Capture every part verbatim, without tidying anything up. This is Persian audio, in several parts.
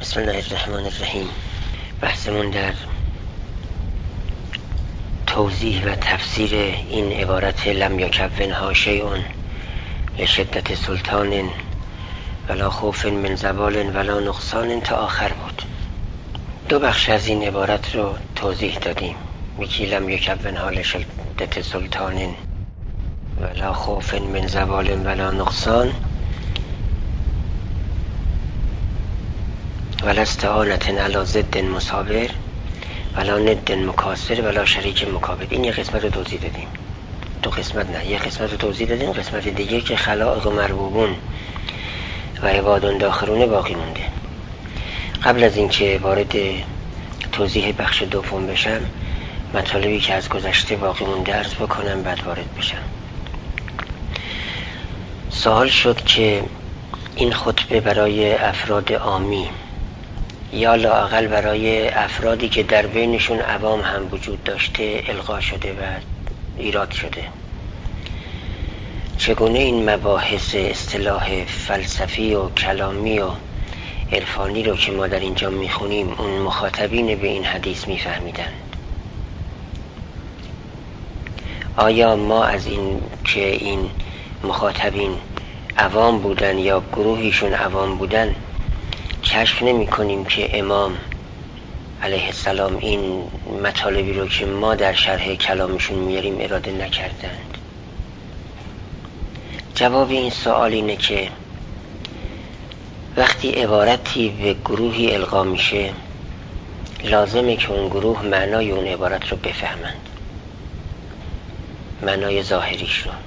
بسم الله الرحمن الرحیم. بحثمون در توضیح و تفسیر این عبارت لم یکونها شیء لشدت سلطان ولا خوف من زوال ولا نقصان تا آخر بود. دو بخش از این عبارت رو توضیح دادیم. یکی لم یکونها لشدت سلطان ولا خوف من زوال ولا نقصان ولا استعانت علی ضد مساور ولا ند مکاسر ولا شریک مکابد. این یه قسمت رو توضیح دادیم. دو قسمت نه، یه قسمت رو توضیح دادیم. قسمت دیگه که خلائق و مربوبون و عبادون داخرون باقی مونده. قبل از اینکه وارد توضیح بخش دوم بشم، مطالبی که از گذشته باقی مونده عرض بکنم، بعد وارد بشم. سوال شد که این خطبه برای افراد عامی یا لااقل برای افرادی که در بینشون عوام هم وجود داشته القا شده و ایراد شده، چگونه این مباحث اصطلاح فلسفی و کلامی و عرفانی رو که ما در اینجا میخونیم اون مخاطبین به این حدیث میفهمیدن؟ آیا ما از این که این مخاطبین عوام بودن یا گروهیشون عوام بودن کشف نمی کنیم که امام علیه السلام این مطالبی رو که ما در شرح کلامشون میاریم اراده نکردند؟ جواب این سوال اینه که وقتی عبارتی به گروهی القا میشه لازمه که اون گروه معنای اون عبارت رو بفهمند، معنای ظاهریش رو.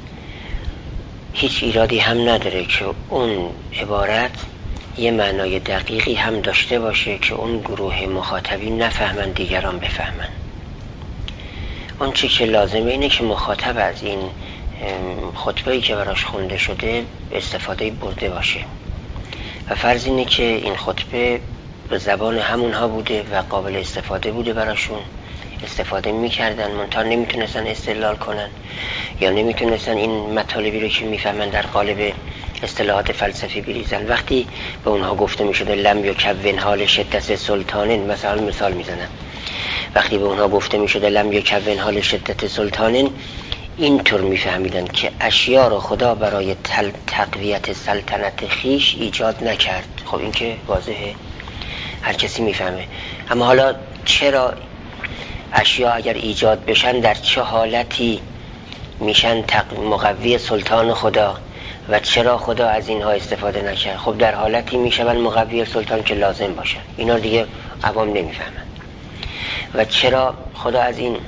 هیچ ایرادی هم نداره که اون عبارت یه معنای دقیقی هم داشته باشه که اون گروه مخاطبین نفهمن، دیگران بفهمن. اون چی که لازمه اینه که مخاطب از این خطبه‌ای که براش خونده شده استفاده برده باشه و فرض اینه که این خطبه به زبان همونها بوده و قابل استفاده بوده براشون، استفاده میکردن، منتها نمیتونستن استدلال کنن یا نمیتونستن این مطالبی رو که میفهمن در قالب اصطلاحات فلسفی بریزن. وقتی به اونها گفته میشده لم یکونها لشدت سلطان، مثلا مثال میزنم، وقتی به اونها گفته میشده لم یکونها لشدت سلطان، اینطور میفهمیدن که اشیا رو خدا برای تقویت سلطنت خیش ایجاد نکرد. خب این که واضحه، هر کسی میفهمه. اما حالا چرا اشیا اگر ایجاد بشن در چه حالتی میشن مقوی سلطان خدا و چرا خدا از اینها استفاده نکرد؟ خب در حالتی میشون مقوی سلطان که لازم باشن. اینا دیگه عوام نمیفهمن. و چرا خدا از این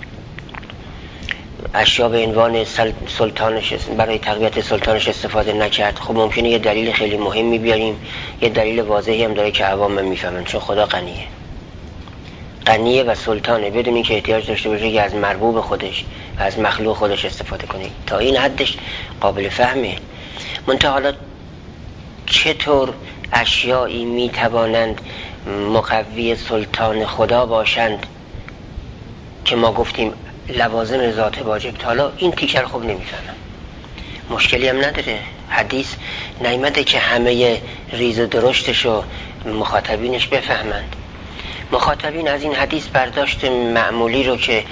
اشیا به عنوان سلطانش برای تقویت سلطانش استفاده نکرد؟ خب ممکنه یه دلیل خیلی مهمی بیاریم، یه دلیل واضحی هم داره که عوام میفهمن، چون خدا غنیه غنیه و سلطانه، بدون اینکه احتیاج داشته باشه که از مربوب خودش و از مخلوق خودش استفاده کنه. تا این حدش قابل فهمه. منتها حالا چطور اشیایی میتوانند مقوی سلطان خدا باشند که ما گفتیم لوازم ذات واجب؟ تا حالا این تیکر خوب نمیفهمم. مشکلی هم نداره، حدیث نیامده که همه ریز و درشتش و مخاطبینش بفهمند. مخاطبین از این حدیث برداشت معمولی رو که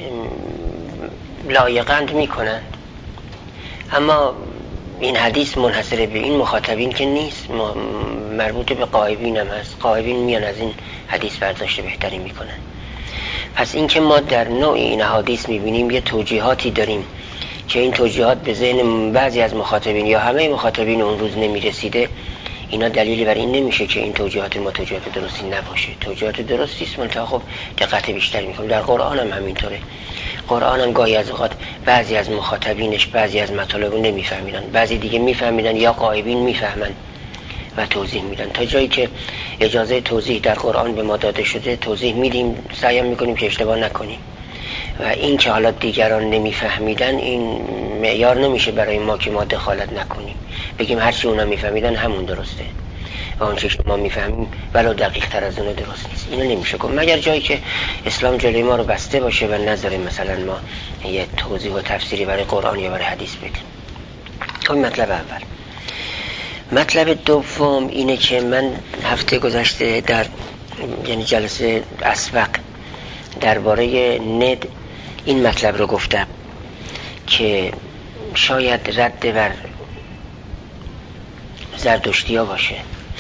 لایقند میکنند، اما این حدیث منحصر به این مخاطبین که نیست، مربوط به غایبین هم هست. غایبین میان از این حدیث برداشت بهتری میکنن. پس این که ما در نوع این حدیث میبینیم یه توجیهاتی داریم که این توجیهات به ذهن بعضی از مخاطبین یا همه مخاطبین اون روز نمیرسیده، اینا دلیلی بر این نمیشه که این توجیهات ما توجیهات درستی نباشه. توجیهات درستی است، منتها خب دقت بیشتر میکنیم. در قرآن هم همینطوره. قرآن هم گاهی از اوقات بعضی از مخاطبینش بعضی از مطالب رو نمیفهمیدن، بعضی دیگه میفهمیدن یا غایبین میفهمن و توضیح میدن. تا جایی که اجازه توضیح در قرآن به ما داده شده توضیح میدیم، سعی میکنیم که اشتباه نکنیم. و این که حالا دیگران نمیفهمیدن این معیار نمیشه برای ما که ما دخالت نکنیم، بگیم هرچی اونا میفهمیدن همون درسته و اون چی ما میفهمیم ولو دقیق تر از اون درست نیست. اینو نمیشه گفت مگر جایی که اسلام جلوی ما رو بسته باشه و نذاره مثلا ما یه توضیح و تفسیری برای قرآن یا برای حدیث بدیم. خب مطلب اول مطلب دوم اینه که من هفته گذشته در یعنی جلسه اسبق درباره ند این مطلب رو گفتم که شاید رد بر زردشتی ها باشه.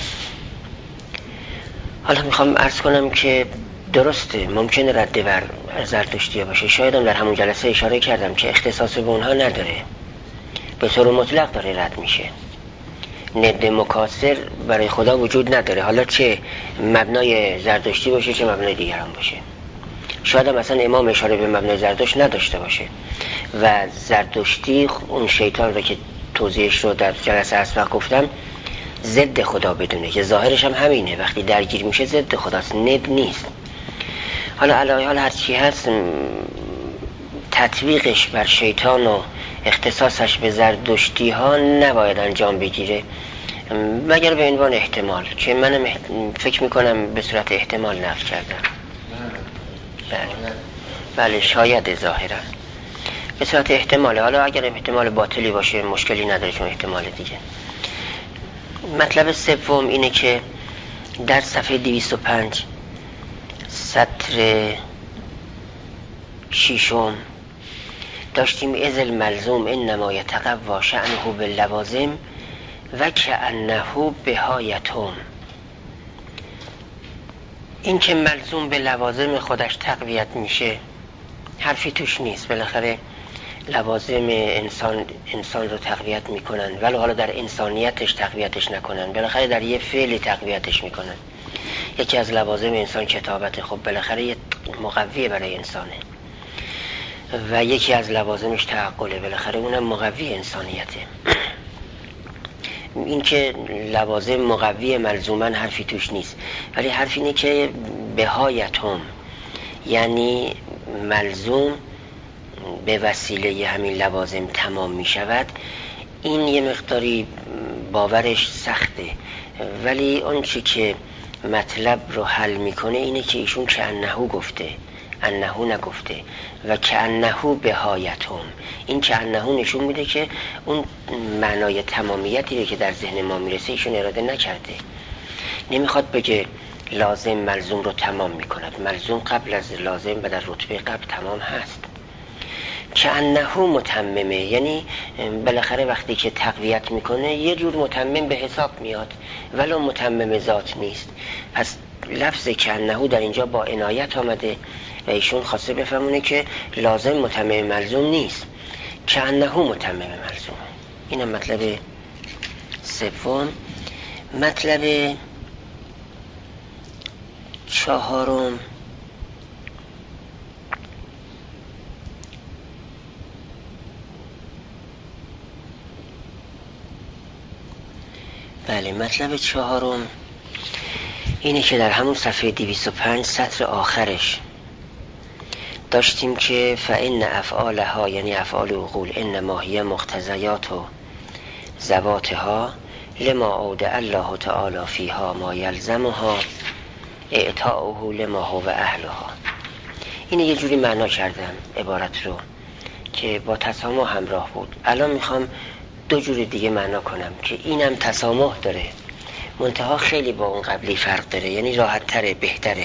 حالا میخوام عرض کنم که درسته ممکنه رد بر زردشتی ها باشه. شاید هم در همون جلسه اشاره کردم که اختصاص به اونها نداره، به طور مطلق داره رد میشه. ند مکاسر برای خدا وجود نداره، حالا چه مبنای زردشتی باشه چه مبنای دیگران باشه. شاید هم مثلا امام اشاره به مبنای زردشت نداشته باشه و زردشتی اون شیطان رو که توضیحش رو در جلسه اسبق گفتم ضد خدا بدونه که ظاهرش هم همینه، وقتی درگیر میشه ضد خداست، ند نیست. حالا علاوه حال هر چی هست تطبیقش بر شیطان و اختصاصش به زردشتی ها نباید انجام بگیره مگر به عنوان احتمال که منم فکر میکنم به صورت احتمال نقل کردم. بله بله شاید ظاهرا به صورت احتماله. حالا اگر احتمال باطلی باشه مشکلی نداره چون احتمال دیگه. مطلب سوم اینه که در صفحه دویست و پنج سطر ششم داشتیم اذ الملزوم انما یتقوی شأنه باللوازم و کأنه بهایتهم. این که ملزوم به لوازم خودش تقویت میشه حرفی توش نیست. بالاخره لوازم انسان انسان رو تقویت میکنن ولی حالا در انسانیتش تقویتش نکنن، بالاخره در یه فعلی تقویتش میکنن. یکی از لوازم انسان کتابت، خب بالاخره یه مقوی برای انسانه و یکی از لوازمش تعقله، بالاخره اونم مقوی انسانیته. این که لوازم مقوی ملزوما حرفی توش نیست، ولی حرف اینه که بهایتهم یعنی ملزوم به وسیله همین لوازم تمام می شود. این یه مقداری باورش سخته، ولی اون چی که مطلب رو حل میکنه اینه که ایشون که انهو گفته، انهو نگفته و که انهو بهایتهم. این که انهو نشون میده که اون معنای تمامیتی رو که در ذهن ما میرسه ایشون اراده نکرده. نمیخواد بگه لازم ملزوم رو تمام میکند، ملزوم قبل از لازم و در رتبه قبل تمام هست. که انهو متممه یعنی بالاخره وقتی که تقویت میکنه یه جور متمم به حساب میاد ولو متمم ذات نیست. پس لفظ که انهو در اینجا با عنایت آمده و ایشون خواسته بفهمونه که لازم متمم ملزوم نیست، که انهو متمم ملزوم. اینم مطلب سوم. مطلب چهارم بله مطلب چهارم اینه که در همون صفحه دویست و پنج سطر آخرش داشتیم که فإن افعالها یعنی افعال عقول انما هی مقتضیات و ذواتها لما اودع الله تعالی فیها ما یلزمها اعطاؤه لما هو اهلها. این یه جوری معنا کردم عبارت رو که با تسامح همراه بود. الان میخوام دو جور دیگه معنا کنم که اینم تسامح داره منتها خیلی با اون قبلی فرق داره، یعنی راحت تره، بهتره.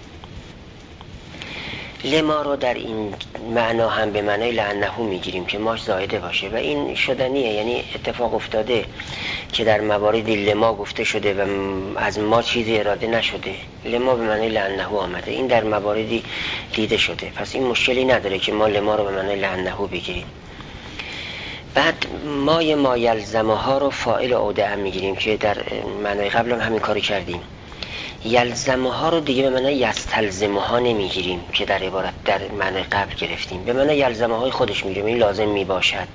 لما رو در این معنا هم به معنای لعنه میگیریم که ماش زائده باشه و این شدنیه، یعنی اتفاق افتاده که در مواردی لما گفته شده و از ما چیزی اراده نشده، لما به معنای لعنه آمده، این در مواردی دیده شده. پس این مشکلی نداره که ما لما رو به معنای لعنه بگیریم. بعد مای ما یلزمه ها رو فاعل عوده هم میگیریم که در معنای قبل هم همین کاری کردیم. یلزمه ها رو دیگه به معنای یستلزمه ها نمیگیریم که در عبارت در معنای قبل گرفتیم، به معنای یلزمه های خودش میگیریم، این لازم میباشد.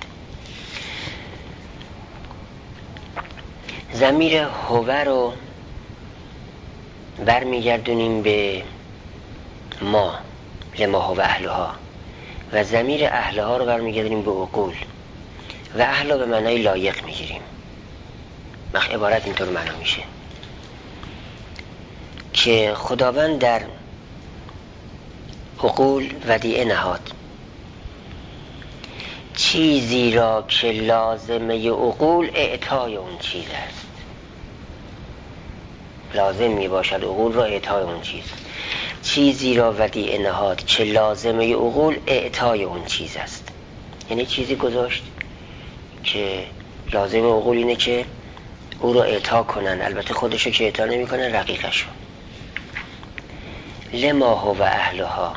ضمیر هو رو برمیگردونیم به ما لما هو اهلها و ضمیر اهلها رو برمیگردونیم به عقول و اهلا به معنای لایق میگیریم. وقت عبارت اینطور معنا میشه که خداوند در عقول ودیعه نهاد چیزی را که لازمه عقول اعطای اون چیز است. لازم می باشد عقول را اعطای اون چیز. چیزی را ودیعه نهاد که لازمه عقول اعطای اون چیز است. یعنی چیزی گذاشت که لازم عقول اینه که او را اعطا کنن، البته خودشو که اعطا نمی کنن، رقیقشو. لما هو اهلها،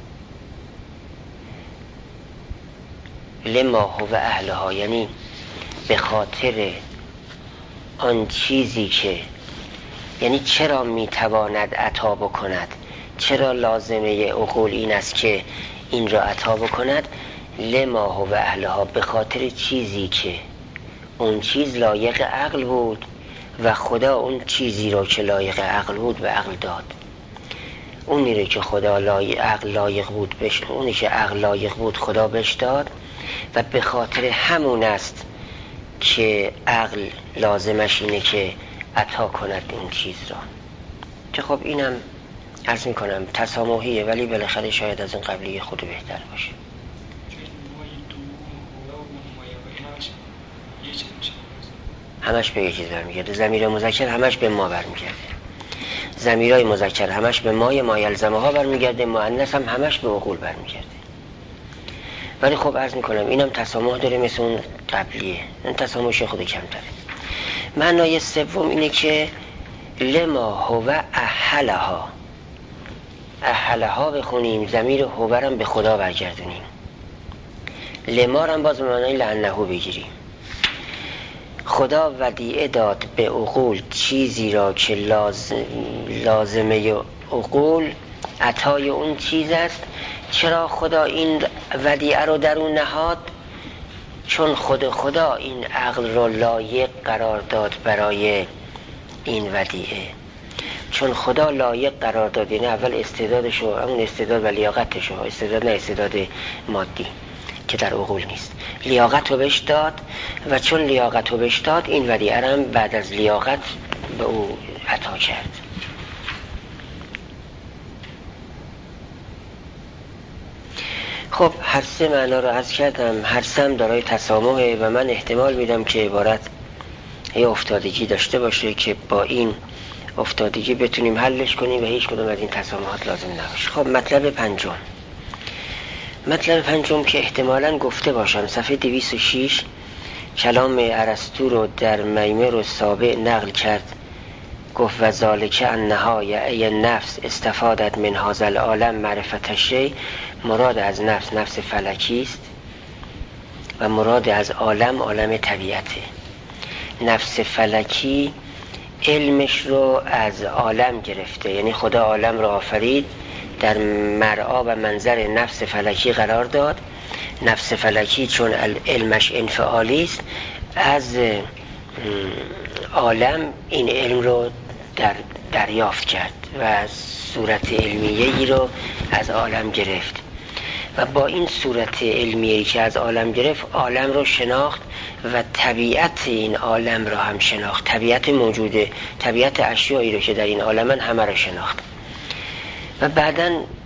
لما هو اهلها یعنی به خاطر آن چیزی که، یعنی چرا میتواند عطا بکند، چرا لازمه عقول این است که این را عطا بکند. لما هو اهلها، به خاطر چیزی که اون چیز لایق عقل بود و خدا اون چیزی را که لایق عقل بود به عقل داد. اونی رو که خدا لایق عقل لایق بود بش، اونی که عقل لایق بود خدا بهش داد و به خاطر همون است که عقل لازمش اینه که عطا کند این چیز را. که خب اینم عرض میکنم تسامحیه، ولی بالاخره شاید از این قبلی خود بهتر باشه. همش به یه چیز برمیگرده. ضمیر مذکر همش به ما برمیگرده، ضمیرای مذکر همش به مای ما یلزمه ها برمیگرده، مؤنث هم همش به عقول برمیگرده. ولی خب عرض میکنم اینم تسامح داره مثل اون قبلیه، این تسامحش خود کمتره. معنای سوم اینه که لما هو اهلها، اهلها بخونیم، ضمیر هوبرم به خدا برگردونیم، لما رم باز به معنای لعنه بگیریم. خدا ودیعه داد به عقول چیزی را که لازم لازمه عقول عطای اون چیز است. چرا خدا این ودیعه رو در اون نهاد؟ چون خود خدا این عقل را لایق قرار داد برای این ودیعه. چون خدا لایق قرار داد، یعنی اول استعدادشو، اون استعداد و لیاقتشو، استعداد نه استعداد مادی که در عقول نیست، لیاقت رو بهش داد و چون لیاقت رو بهش داد این ودیعه رو بعد از لیاقت به او عطا کرد. خب هر سه معنا رو عرض کردم، هر سه هم دارای تسامحه و من احتمال میدم که عبارت یه افتادگی داشته باشه که با این افتادگی بتونیم حلش کنیم و هیچ کدوم از این تسامحات لازم نباشه. خب مطلب پنجم، مطلب پنجم که احتمالاً گفته باشم صفحه دویست و شش کلام ارسطو رو در میمر و سابع نقل کرد. گفت و ذالک انها ای نفس استفادت من هذا العالم معرفت شیء. مراد از نفس نفس فلکی است و مراد از عالم عالم طبیعته. نفس فلکی علمش رو از عالم گرفته، یعنی خدا عالم رو آفرید، در مرعا و منظر نفس فلکی قرار داد. نفس فلکی چون علمش انفعالی است، از عالم این علم رو در دریافت کرد و صورت علمیه‌ای رو از عالم گرفت و با این صورت علمیه‌ای که از عالم گرفت عالم رو شناخت و طبیعت این عالم رو هم شناخت، طبیعت موجوده، طبیعت اشیایی رو که در این عالمن همه رو شناخت و بعداً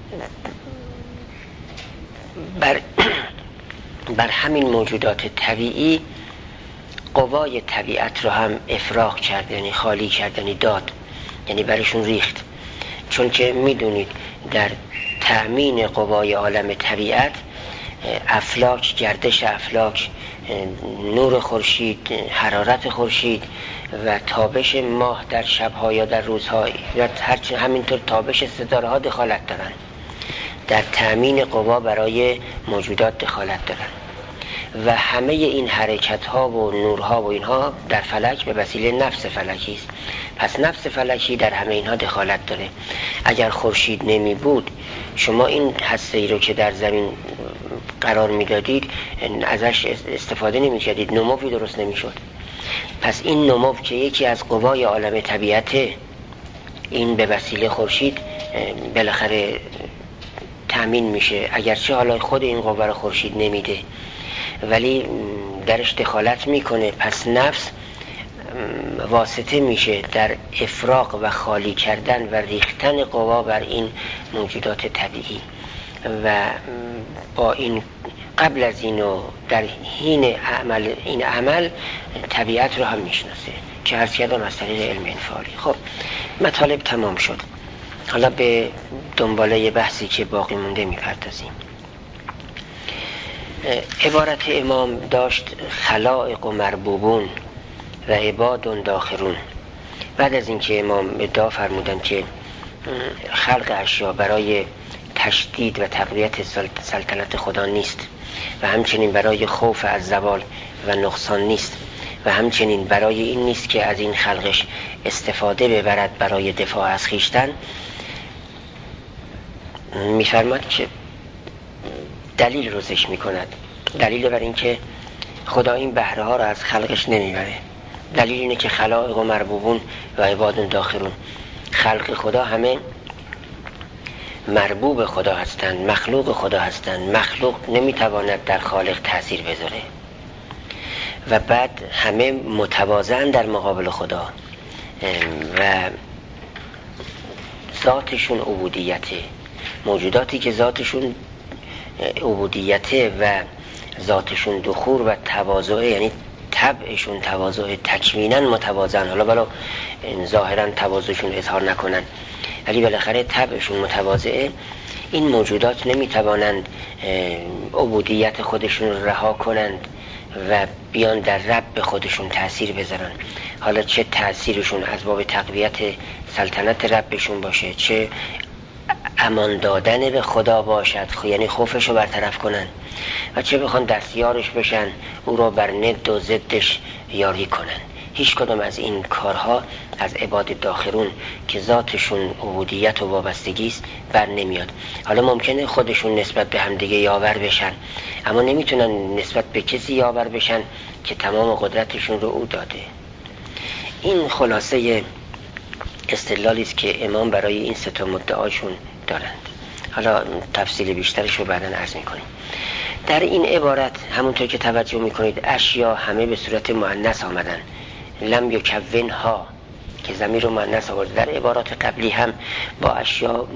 بر بر همین موجودات طبیعی قوای طبیعت رو هم افراغ کرد، یعنی خالی کرد، یعنی داد، یعنی برشون ریخت. چون که میدونید در تأمین قوای عالم طبیعت، افلاک، گردش افلاک، نور خورشید، حرارت خورشید و تابش ماه در شبها یا در روزها و همینطور تابش ستاره ها دخالت دارن، در تأمین قوا برای موجودات دخالت دارن و همه این حرکت ها و نورها و اینها در فلک به وسیله نفس فلکی است. پس نفس فلکی در همه اینها دخالت داره. اگر خورشید نمی بود، شما این هسته ای رو که در زمین قرار می دادید ازش استفاده نمی کردید، نموی درست نمی شد. پس این نمو که یکی از قوای عالم طبیعته، این به وسیله خورشید بالاخره تأمین میشه، اگرچه حالا خود این قوه رو خورشید نمیده ولی درش دخالت میکنه. پس نفس واسطه میشه در افراغ و خالی کردن و ریختن قوا بر این موجودات طبیعی و با این قبل از اینو در حین عمل این عمل طبیعت رو هم میشناسه که عرض کردم از طریق علم انفعالی. خب مطالب تمام شد. حالا به دنباله بحثی که باقی مونده میپردازیم. عبارت امام داشت خلائق و مربوبون و عباد داخرون. بعد از اینکه امام ادعا فرمودن که خلق اشیا برای تشدید و تقویت سلطنت خدا نیست و همچنین برای خوف از زوال و نقصان نیست و همچنین برای این نیست که از این خلقش استفاده ببرد برای دفاع از خویشتن، میفرماد که دلیل رو ذکر میکند. دلیل بر این که خدا این بهره ها رو از خلقش نمیبره. دلیل اینه که خلائق و مربوبون و عباد داخرون، خلق خدا همه مربوب خدا هستند، مخلوق خدا هستند. مخلوق نمیتواند در خالق تأثیر بذاره و بعد همه متواضعن در مقابل خدا و ذاتشون عبودیته. موجوداتی که ذاتشون عبودیته و ذاتشون دخور و تواضع، یعنی طبعشون تواضع، تکوینا متواضعن، حالا بلا ظاهرا تواضعشون اظهار نکنن ولی بالاخره طبعشون متواضعه. این موجودات نمیتوانند عبودیت خودشون رو رها کنند و بیان در رب خودشون تأثیر بذارن. حالا چه تأثیرشون از باب تقویت سلطنت ربشون باشه، چه امان دادن به خدا باشد، یعنی خوفش رو برطرف کنن، و چه بخوان دستیارش بشن او رو بر ند و ضدش یاری کنن. هیچ کدام از این کارها از عباد داخرون که ذاتشون عبودیت و وابستگی است بر نمیاد. حالا ممکنه خودشون نسبت به همدیگه یاور بشن، اما نمیتونن نسبت به کسی یاور بشن که تمام قدرتشون رو او داده. این خلاصه استدلالی است که امام برای این سه تا مدعاشون دارند. حالا تفصیل بیشترش رو بعداً عرض می‌کنیم. در این عبارت همونطور که توجه می‌کنید اشیا همه به صورت مؤنث آمدن. لم یکونها که ضمیر رو مؤنث آورد. در عبارات قبلی هم با اشیا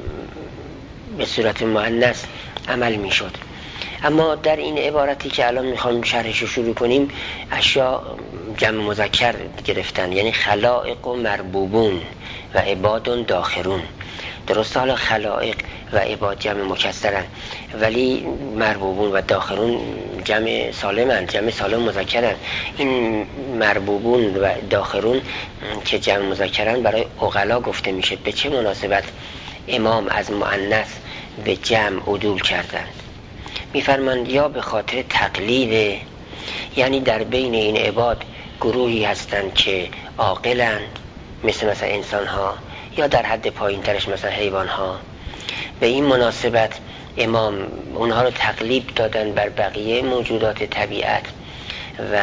به صورت مؤنث عمل می‌شد، اما در این عبارتی که الان می‌خوام شرحش رو شروع کنیم اشیا جمع مذکر گرفتن، یعنی خلائق و مربوبون و عباد داخرون. درسته حالا خلائق و عباد جمع مکسرن ولی مربوبون و داخرون جمع سالمن، جمع سالم مذکرن. این مربوبون و داخرون که جمع مذکرن برای عقلا گفته میشه. به چه مناسبت امام از مؤنث به جمع عدول کردند؟ میفرمند یا به خاطر تقلید، یعنی در بین این عباد گروهی هستند که عاقلند مثل مثلا انسان ها، یا در حد پایین ترش مثلا حیوان ها. به این مناسبت امام اونها رو تقلیب دادن بر بقیه موجودات طبیعت و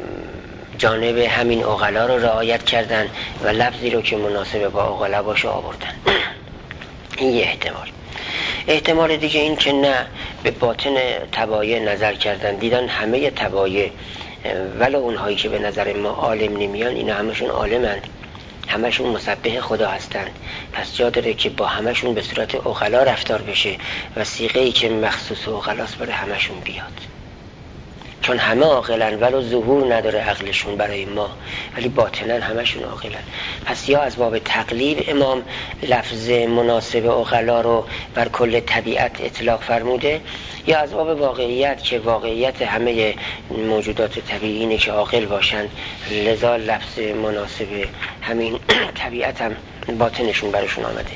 جانب همین عقلا رو رعایت کردن و لفظی رو که مناسب با عقلا باشه آوردن. این یه احتمال. احتمال دیگه این که نه، به باطن تبایع نظر کردن، دیدن همه تبایع ولو اونهایی که به نظر ما عالم نمیان اینا همشون عالمند، همشون مسبح خدا هستند، پس جا داره که با همشون به صورت عقلا رفتار بشه و صیغه‌ای که مخصوص عقلاست برای همشون بیاد. چون همه عاقلن ولو ظهور نداره عقلشون برای ما، ولی باطنن همشون عاقلن. پس یا از باب تقلیب امام لفظ مناسب عقلا رو بر کل طبیعت اطلاق فرموده، یا از باب واقعیت که واقعیت همه موجودات طبیعی اینه که عاقل باشن، لذا لفظ مناسب همین طبیعت هم باطنشون برشون آمده.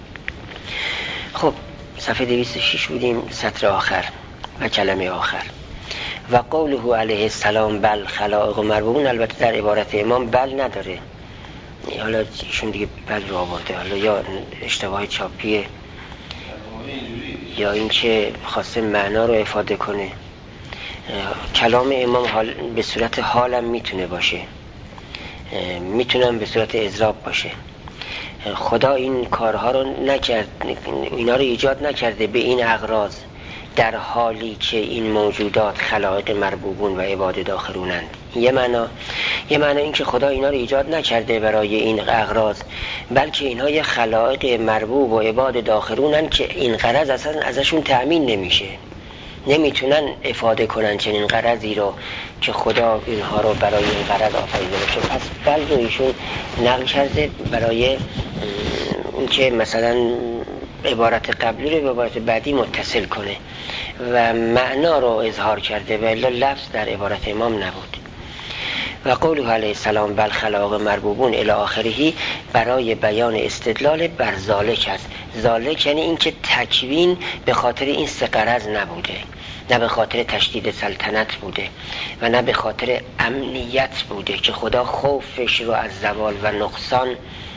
خب صفحه دویست و شش بودیم، سطر آخر و کلمه آخر. و قوله علیه السلام بل خلائق و مربوبون، البته در عبارت امام بل نداره، حالا ایشون دیگه بل رو آورده، حالا یا اشتباه چاپیه یا اینکه خواسته معنا رو افاده کنه. کلام امام حال به صورت حالم میتونه باشه، میتونم به صورت اضراب باشه. خدا این کارها رو نکرد، اینا رو ایجاد نکرده به این اغراض، در حالی که این موجودات خلائق مربوبون و عباد داخرونند. یه معنا یه معنا این که خدا اینا رو ایجاد نکرده برای این اغراض، بلکه اینها یه خلائق مربوب و عباد داخرونن که این غرض اصلا ازشون تأمین نمیشه، نمیتونن افاده کنن چنین غرضی رو که خدا اینها رو برای این غرض آفریده باشه. پس بل رو ایشون نقل کرده برای این که مثلا عبارت قبلی رو به عبارت بعدی متصل کنه و معنا رو اظهار کرده و الا لفظ در عبارت امام نبود. و قوله علیه السلام بل خلاق مربوبون الی آخرهی برای بیان استدلال بر ذالک است. ذالک یعنی این که تکوین به خاطر این سه غرض نبوده، نه به خاطر تشدید سلطنت بوده و نه به خاطر امنیت بوده که خدا خوفش رو از زوال و نقصان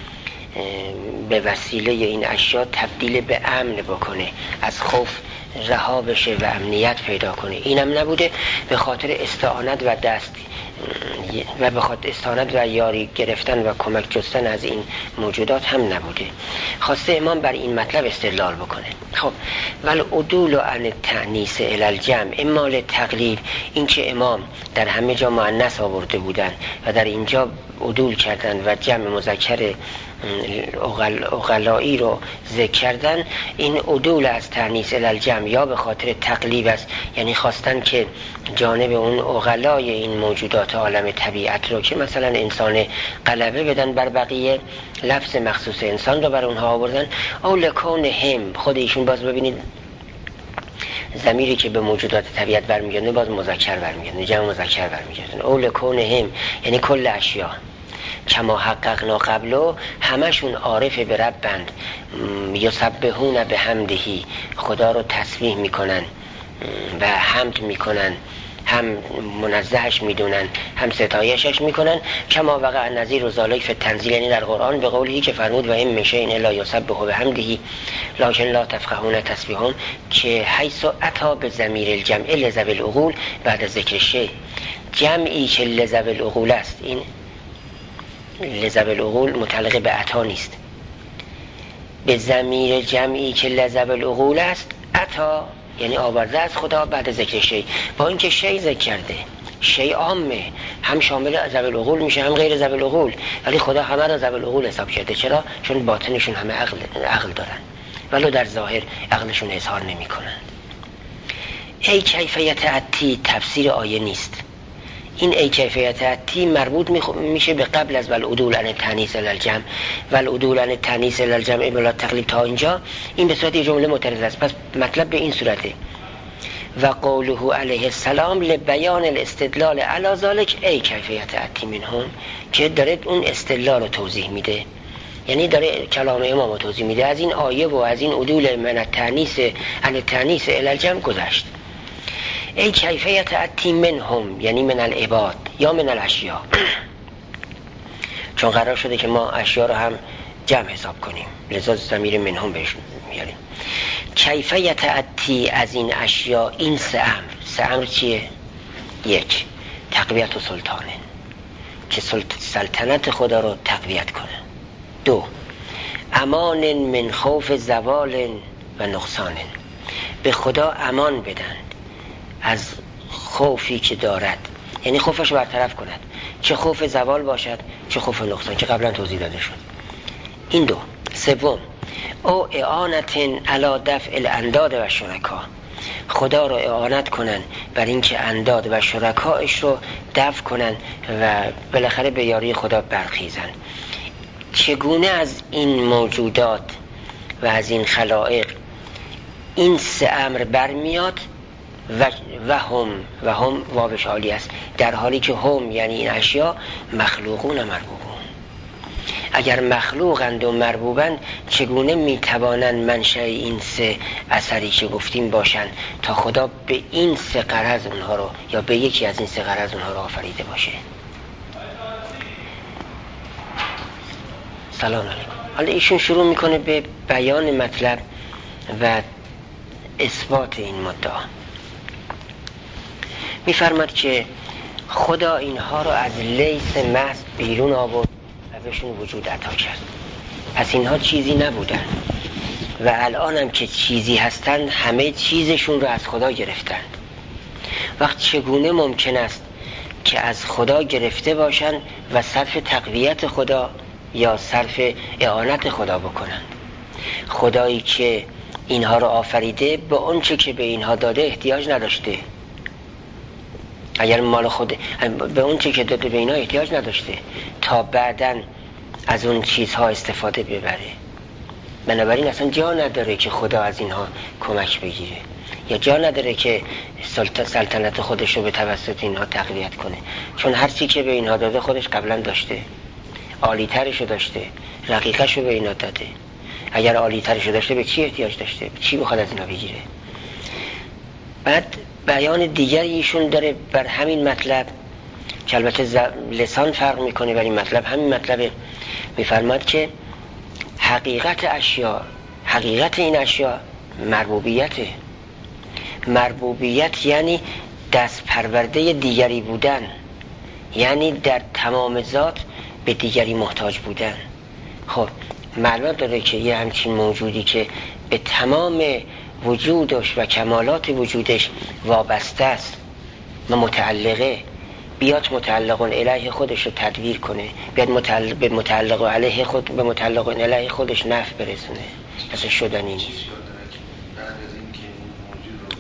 به وسیله این اشیا تبدیل به امن بکنه، از خوف رها بشه و امنیت پیدا کنه. اینم نبوده به خاطر استعانت و دست و به خاطر استعانت و یاری گرفتن و کمک جستن از این موجودات هم نبوده. خواسته امام بر این مطلب استدلال بکنه. خب ول عدول عن التأنیث الی الجمع اما للتقلیل، این که امام در همه جا مؤنث آورده بودن و در اینجا عدول کردن و جمع مذکر اغلایی رو ذکر کردن، این عدول از تأنیث الی الجمع یا به خاطر تقلیب است، یعنی خواستن که جانب اون اغلای این موجودات عالم طبیعت رو که مثلا انسان غلبه بدن بر بقیه، لفظ مخصوص انسان رو بر اونها آوردن. او لکون هم، خود ایشون باز ببینید ضمیری که به موجودات طبیعت برمیگرده باز مذکر برمیگرده، جمع مذکر برمیگرده. او لکون هم یعنی کل اشیا کما حققنا قبلو، همشون عارف به ربند، یسبحون به حمدهی، خدا رو تسبیح میکنن و حمد میکنن، هم منزهش میدونن هم ستایشش میکنن. کما وقع نظیر و ذالک فی التنزیل، یعنی در قرآن به قولی که فرمود و این میشه این الا یسبح به حمدهی لکن لا تفقهون تسبیحهم، که حیث اتا به ضمیر الجمع لذوی العقول بعد ذکر شیء، جمعی که لذوی العقول است، این لذوی العقول متعلق به عطا نیست، به ضمیر جمعی که لذوی العقول است عطا یعنی آورده از خدا بعد ذکر شیء، با اینکه شیء ذکر کرده، شیء عامه، هم شامل ذوی العقول میشه هم غیر ذوی العقول، ولی خدا همه را ذوی العقول حساب کرده. چرا؟ چون باطنشون همه عقل عقل دارن ولو در ظاهر عقلشون اظهار نمیکنن. ای کیفیت عطی تفسیر آیه نیست. این ای کیفیت عطی مربوط میشه به قبل از ول عدول عن التأنیث الی الجمع، ول عدول عن التأنیث الی الجمع بلا تقلیب. تا اینجا این به صورت جمله معترض است. پس مطلب به این صورته و قوله علیه السلام لبیان الاستدلال علی ذلک ای کیفیت عطی منهم، که داره اون استدلال رو توضیح میده، یعنی داره کلام امام رو توضیح میده. از این آیه و از این عدول من التأنیث عن التأنیث الی الجمع گذشت. ای کیفیت عطی منهم یعنی من العباد یا من الاشیا، چون قرار شده که ما اشیا رو هم جمع حساب کنیم لذا ضمیر منهم بهش میاریم. کیفیت عطی از این اشیا، این سه امر. سه امر چیه؟ یک، تقویت و سلطانه، که سلطنت خدا رو تقویت کنه. دو، امان من خوف زوال و نقصان، به خدا امان بدن از خوفی که دارد، یعنی خوفش برطرف کند، چه خوف زوال باشد چه خوف نقصان که قبلا توضیح داده شد. این دو. سوم، او اعانت علی دفع الانداد و شرکا، خدا رو اعانت کنن بر اینکه انداد و شرکایش رو دفع کنن و بالاخره به یاری خدا برخیزن. چگونه از این موجودات و از این خلائق این سه امر برمیاد؟ و, و هم و هم واوش حالی است، در حالی که هم یعنی این اشیا مخلوقون و مربوبون. اگر مخلوقند و مربوبند چگونه میتوانند منشأ این سه اثری که گفتیم باشند تا خدا به این سه غرض اونها رو یا به یکی از این سه غرض اونها رو آفریده باشه؟ سلام علیکم. حالا ایشون شروع میکنه به بیان مطلب و اثبات این مدعا. میفرماد که خدا اینها رو از لیس محض بیرون آورد و بهشون وجود عطا کرد. پس اینها چیزی نبودن و الان هم که چیزی هستند همه چیزشون رو از خدا گرفتند. وقت چگونه ممکن است که از خدا گرفته باشند و صرف تقویت خدا یا صرف اعانت خدا بکنند؟ خدایی که اینها رو آفریده به اون چه که به اینها داده احتیاج نداشته. اگر مال خود به اون چی که داده به اینا احتیاج نداشته تا بعداً از اون چیزها استفاده ببره. بنابراین اصلا جا نداره که خدا از اینها کمک بگیره یا جا نداره که سلطنت خودش رو به توسط اینها تقویت کنه، چون هر چی که به اینها داده خودش قبلا داشته، عالی ترشو داشته، رقیقشو به اینا داده. اگر عالی ترشو داشته به چی احتیاج داشته؟ به چی بخواد از اینا بگیره؟ بعد بیان دیگری ایشون داره بر همین مطلب که البته لسان فرق میکنه، ولی مطلب همین مطلبه. میفرماد که حقیقت اشیاء، حقیقت این اشیاء مربوبیته. مربوبیت یعنی دست پرورده دیگری بودن، یعنی در تمام ذات به دیگری محتاج بودن. خب معلومت داره که یه همچین موجودی که به تمام وجودش و کمالات وجودش وابسته است و متعلقه، بیاد متعلق علیه خودش رو تدویر کنه، بیاد متعلق به متعلق علیه خود به متعلق علیه خودش نفع برسونه، اصلا شدنی نیست. بعد از این که این موجود رو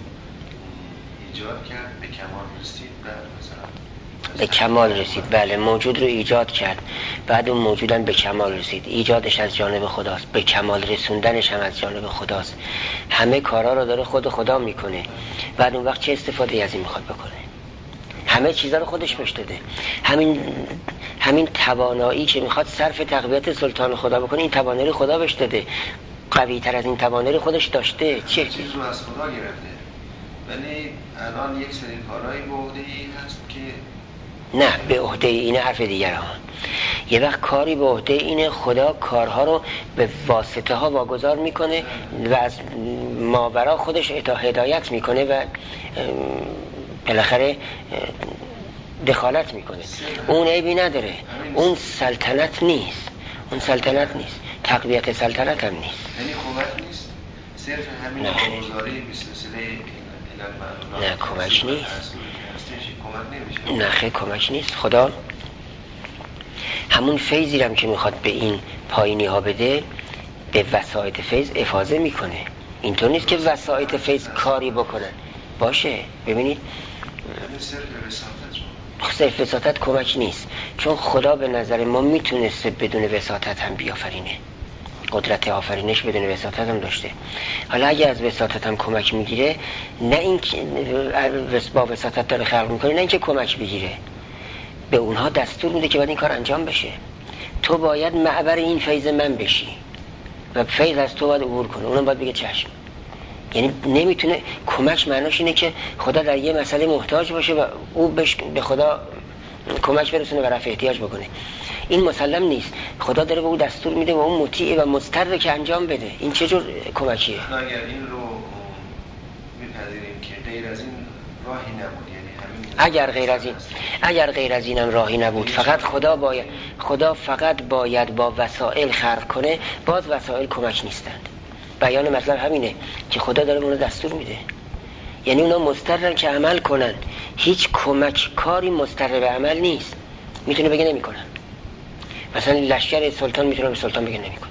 ایجاد کرد به کمال رسید، بعد مثلا به کمال رسید، بله موجود رو ایجاد کرد، بعد اون موجودن به کمال رسید. ایجادش از جانب خداست، به کمال رسوندنش هم از جانب خداست. همه کارا رو داره خود خدا میکنه. بعد اون وقت چه استفاده از این میخواد بکنه؟ همه چیزا رو خودش بهش داده. همین همین توانایی که میخواد صرف تقویت سلطان خدا بکنه، این توانایی خدا بهش داده. قوی تر از این توانایی خودش داشته. چه چیز رو از خدا گرفته، ولی الان یک سری کارهایی به عهده این هست که نه، به عهده اینه حرف دیگر ها. یه وقت کاری به عهده اینه، خدا کارها رو به واسطه ها واگذار میکنه و از ماورا خودش هدایت میکنه و بالاخره دخالت میکنه. اون عیبی نداره، اون سلطنت نیست، اون سلطنت نیست، تقویت سلطنت هم نیست. یعنی کمک نیست، صرف همین واگذاری به سلسله نه کمک نیست، کمک نمیشه. نه خیلی کمک نیست. خدا همون فیضی هم که میخواد به این پایینی ها بده، به وسایط فیض افاضه میکنه. اینطور نیست که وسایط فیض کاری بکنن. باشه ببینید صرف وساطت کمک نیست، چون خدا به نظر ما میتونسته بدون وساطت هم بیافرینه، قدرت آفرینش بدون وساطت هم داشته. حالا اگه از وساطت هم کمک میگیره، نه این که با وساطت داره خلق میکنه، نه این که کمک بگیره، به اونها دستور میده که باید این کار انجام بشه. تو باید معبر این فیض من بشی و فیض از تو باید عبور کنه. اونم باید بگه چشم. یعنی نمیتونه. کمک معناش اینه که خدا در یه مسئله محتاج باشه و او به خدا کمک برسونه و رفع احتیاج بکنه. این مسلم نیست. خدا داره به او دستور میده و اون مطیعه و مضطره که انجام بده. این چه جور کمکیه؟ اگر این رو میپذیریم که غیر از این راهی نبود، یعنی همین اگر غیر از این اگر غیر از اینم راهی نبود، فقط خدا باید خدا فقط باید با وسایل خلق کنه، باز وسایل کمک نیستند. بیان مطلب همینه که خدا داره اونو دستور میده، یعنی اونا مضطرن که عمل کنن. هیچ کمک کاری مضطر به عمل نیست. میتونه بگه نمیکنن. مثلا لشکر سلطان میتونه به سلطان بگه نمیکنه،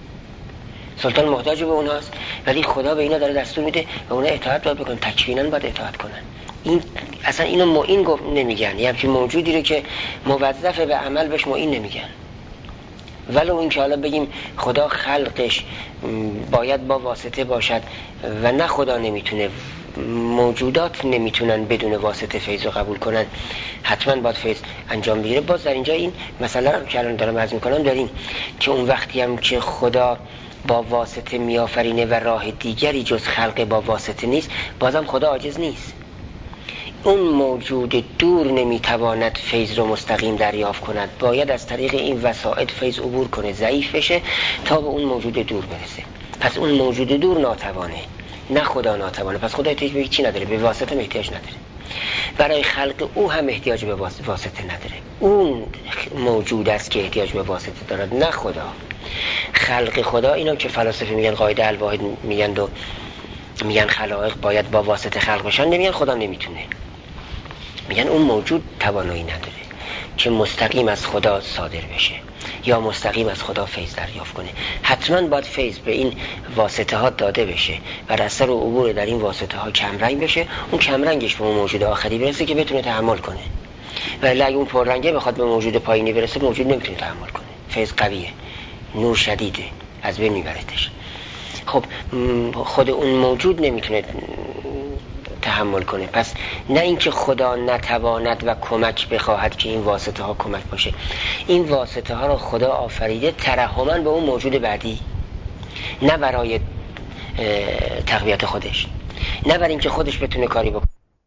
سلطان محتاج به اوناست، ولی خدا به اینا داره دستور میده و اونا اطاعت باید بکنن، تکویناً باید اطاعت کنن. این اصلا اینو معین گفت نمیگن، یعنی که موجودی رو که موظف به عمل بهش معین نمیگن. ولو این که حالا بگیم خدا خلقش باید با واسطه باشد و نه خدا نمیتونه، موجودات نمیتونن بدون واسطه فیض رو قبول کنن، حتما باید فیض انجام بگیره. باز در اینجا این مسئله رو که الان دارم عرض میکنم داریم که اون وقتی هم که خدا با واسطه میآفرینه و راه دیگری جز خلق با واسطه نیست، بازم خدا عاجز نیست. اون موجود دور نمیتواند فیض رو مستقیم دریافت کند، باید از طریق این وسائط فیض عبور کنه، ضعیف بشه تا به اون موجود دور برسه. پس اون موجود دور ناتوانه، نه خدا ناتوانه. پس خدا احتیاج به هیچی نداره، به واسطه احتیاج نداره. برای خلق او هم احتیاج به واسطه نداره. اون موجود است که احتیاج به واسطه دارد، نه خدا. خلق خدا، اینا که فلاسفه میگن قاعده الواحد میگن و میگن خلائق باید با واسطه خلق بشن، نمیگن خدا نمیتونه، میگن اون موجود توانایی نداره که مستقیم از خدا صادر بشه. یا مستقیم از خدا فیض دریافت کنه. حتما باید فیض به این واسطه ها داده بشه و در اثر عبور در این واسطه ها کمرنگ بشه، اون کمرنگش به اون موجود آخری برسه که بتونه تحمل کنه. ولی اگه اون پررنگه بخواد به موجود پایینی برسه، موجود نمیتونه تحمل کنه. فیض قویه، نور شدیده، از بین میبردش. خب خود اون موجود نمیتونه تحمل کنه. پس نه اینکه خدا نتواند و کمک بخواهد که این واسطه ها کمک باشه، این واسطه ها رو خدا آفریده ترحما به اون موجود بعدی، نه برای تقویت خودش، نه برای اینکه خودش بتونه کاری بکنه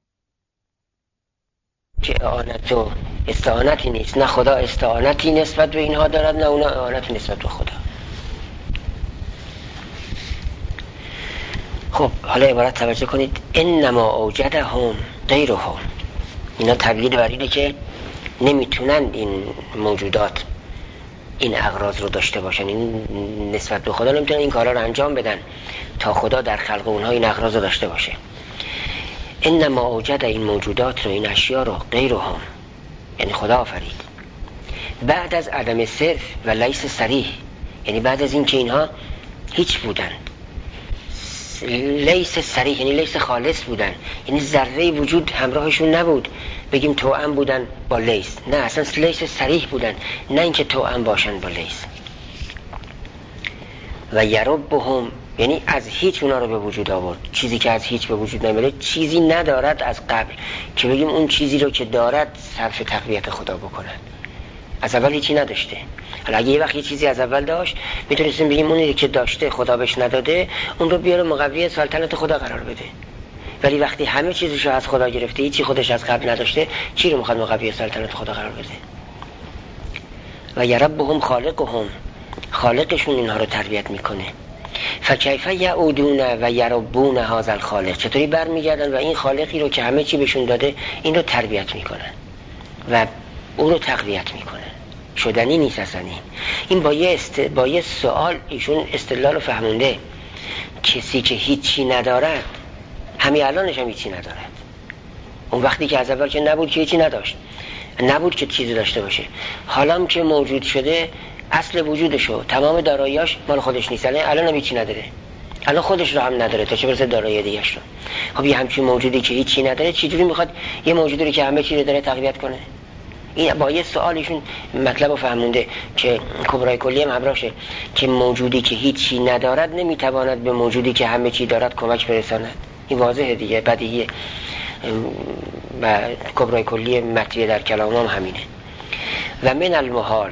که اعانت و استعانتی نیست. نه خدا استعانتی نسبت به اینها دارد، نه اونا اعانتی نسبت به خدا. خب حالا عبارت توجه کنید، انما اوجدهم غیرهم. اینا تبیین بر اینه که نمیتونن این موجودات این اغراض رو داشته باشن، این نسبت به خدا نمیتونن این کارا رو انجام بدن تا خدا در خلق اونها این اغراض رو داشته باشه. انما اوجد، این موجودات رو، این اشیا رو، غیرهم یعنی خدا آفرید بعد از عدم صرف و لیس صریح، یعنی بعد از این که اینها هیچ بودن، لیس صریح یعنی لیس خالص بودن، یعنی ذره وجود همراهشون نبود بگیم توأم بودن با لیس، نه اصلا لیس صریح بودن، نه اینکه توأم باشن با لیس. و یربهم یعنی از هیچ اونا رو به وجود آورد، چیزی که از هیچ به وجود نمیاد، چیزی ندارد از قبل که بگیم اون چیزی رو که دارد صرف تقویت خدا بکنن. از اول هیچی نداشته. حالا اگه یه وقت یه چیزی از اول داشت، میتونستیم بگیم اونی که داشته خدا بهش نداده، اون رو بیاره مقوی سلطنت خدا قرار بده. ولی وقتی همه چیزشو از خدا گرفته، هیچی خودش از قبل نداشته، چی رو میخواد مقوی سلطنت خدا قرار بده؟ و یربهم خالقهم، خالقشون اینها رو تربیت میکنه. فکیف یعودون و یربون هذا الخالق، چطوری برمیگردن و این خالقی رو که همه چی بهشون داده این رو تربیت میکنن و اون رو تقویت میکنن. شدنی نیست اصلا. این این با یه, است... با یه سوال ایشون استدلال رو فهمونده. کسی که هیچی ندارد، همین الانش هم هیچی ندارد، اون وقتی که از اول که نبود که هیچی نداشت، نبود که چیزی داشته باشه، حالا که موجود شده اصل وجودشو تمام داراییاش مال خودش نیست، الان هم هیچی نداره، الان خودش رو هم نداره تا چه برسه دارایی دیگه‌اش رو. خب یه همچین موجودی که هیچی نداره چجوری میخواد یه موجودی رو که همه چی رو داره تقویت کنه؟ این با یه سوالشون مطلب رو فهمونده که کبرای کلی هم همراشه که موجودی که هیچی ندارد نمیتواند به موجودی که همه چی دارد کمک برساند. این واضحه دیگه، بدیهیه و کبرای کلی مطیه در کلام هم همینه. و من المحال،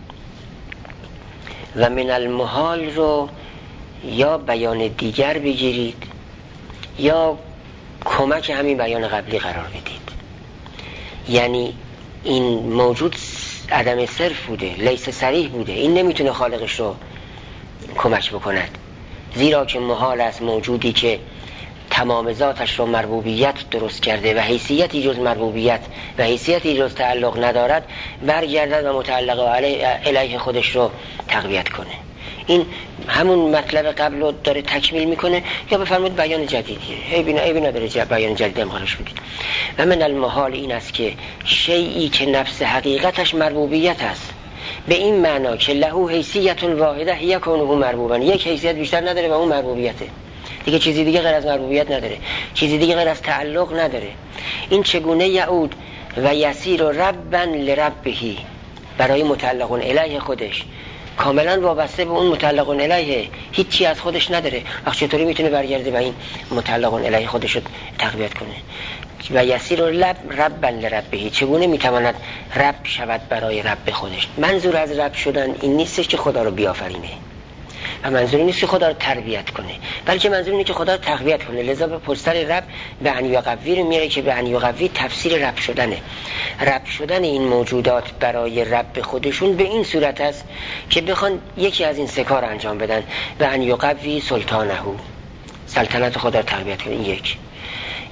و من المحال رو یا بیان دیگر بگیرید یا کمک همین بیان قبلی قرار بدید. یعنی این موجود عدم صرف بوده، لیس صریح بوده، این نمیتونه خالقش رو کمک بکند، زیرا که محال است موجودی که تمام ذاتش رو مربوبیت درست کرده و حیثیتی جز مربوبیت و حیثیتی جز تعلق ندارد برگردد و متعلق علیه خودش رو تقویت کنه. این همون مطلب قبل رو داره تکمیل میکنه یا بفرمایید بیان جدیدیه. عیبی نداره بیان جدید هم خواهش بدید. و من المحال این است که شیئی که نفس حقیقتش مربوبیت است، به این معنا که له حیثیت واحده یکونه مربوبا، یک حیثیت بیشتر نداره و اون مربوبیته دیگه، چیزی دیگه غیر از مربوبیت نداره، چیزی دیگه غیر از تعلق نداره. این چگونه یعود و یسیر ربا لربه، برای متعلق الیه خودش کاملا وابسته به اون متعلق الیه، هیچی از خودش نداره، وقت چطوری میتونه برگرده و این متعلق الیه خودش رو تقویت کنه؟ و یسیر لب ربا لربه، چگونه میتواند رب شود برای رب خودش؟ منظور از رب شدن این نیستش که خدا رو بیافرینه و منظور نیست که خدا رو تربیت کنه، بلکه منظور اینه که خدا رو تقویت کنه. لذا به پستر رب به ان یقوی رو میاره که به ان یقوی تفسیر رب شدنه. رب شدن این موجودات برای رب خودشون به این صورت است که بخوان یکی از این سه کار انجام بدن: به ان یقوی سلطانه، سلطنت خدا رو تقویت کنه. این یک.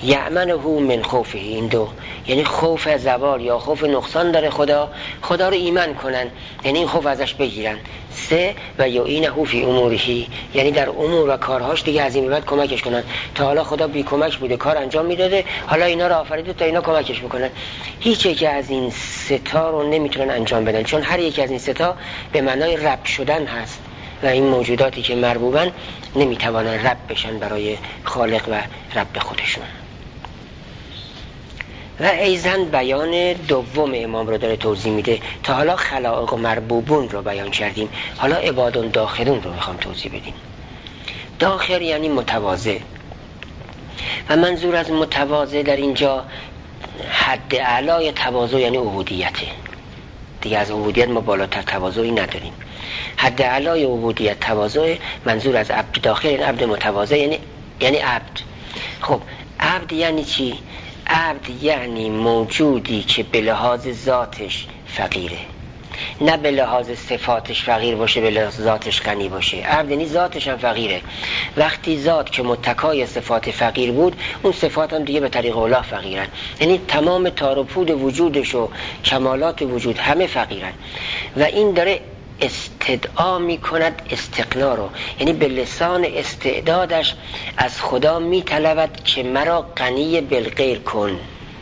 یأمنه من خوفه، این دو یعنی خوف از زوال یا خوف نقصان داره خدا، خدا رو ایمان کنن یعنی این خوف ازش بگیرن. سه و یعینه فی اموره، یعنی در امور و کارهاش دیگه از این بعد کمکش کنن. تا حالا خدا بی کمک بوده کار انجام میداده، حالا اینا رو آفریده تا اینا کمکش بکنن. هیچ یک از این سه تا رو نمیتونن انجام بدن، چون هر یک از این سه تا به معنای رب شدن هست و این موجوداتی که مربوبن نمیتوانن رب بشن برای خالق و رب خودشون. و ایزن بیان دوم امام رو داره توضیح میده. تا حالا خلائق و مربوبون رو بیان کردیم، حالا عبادون داخلون رو میخوام توضیح بدیم. داخل یعنی متواضع، و منظور از متواضع در اینجا حد اعلای تواضع یعنی عبودیته. دیگه از عبودیت ما بالاتر تواضعی نداریم. حد اعلای عبودیت تواضع، منظور از عبد داخل یعنی عبد متواضع یعنی یعنی عبد. خب عبد یعنی چی؟ عبد یعنی موجودی که به لحاظ ذاتش فقیره، نه به لحاظ صفاتش فقیر باشه، به لحاظ ذاتش غنی باشه. عبد یعنی ذاتش هم فقیره. وقتی ذات که متکای صفات فقیر بود، اون صفات هم دیگه به طریق الله فقیرن، یعنی تمام تار و پود وجودش و کمالات وجود همه فقیرن. و این داره استدعا می کند استقنا رو، یعنی به لسان استعدادش از خدا می طلبد که مرا غنی بالغیر کن،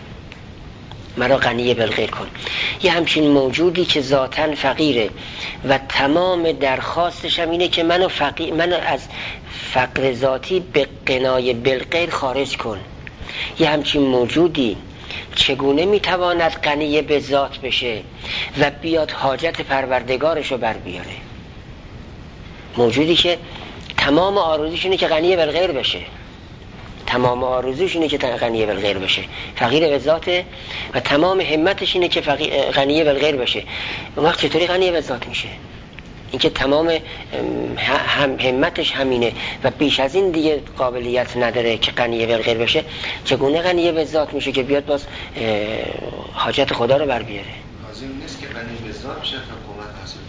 مرا غنی بالغیر کن. یه همچین موجودی که ذاتاً فقیره و تمام درخواستش هم اینه که منو, فقیر منو از فقر ذاتی به غنای بالغیر خارج کن. یه همچین موجودی چگونه میتواند غنی به ذات بشه و بیاد حاجت پروردگارشو بر بیاره؟ موجودی که تمام آرزوش اینه که غنی بالغیر بشه، تمام آرزوش اینه که غنی بالغیر بشه، فقیر به ذاته و تمام همتش اینه که غنی بالغیر بشه. اون وقت چطوری غنی به ذات میشه؟ اینکه تمام هم همتش همینه و بیش از این دیگه قابلیت نداره که غنی بالغیر بشه. چگونه غنی به ذات میشه که بیاد باز حاجت خدا رو بر بیاره؟ لازم نیست که غنی به ذات بشه تا قوت حاصل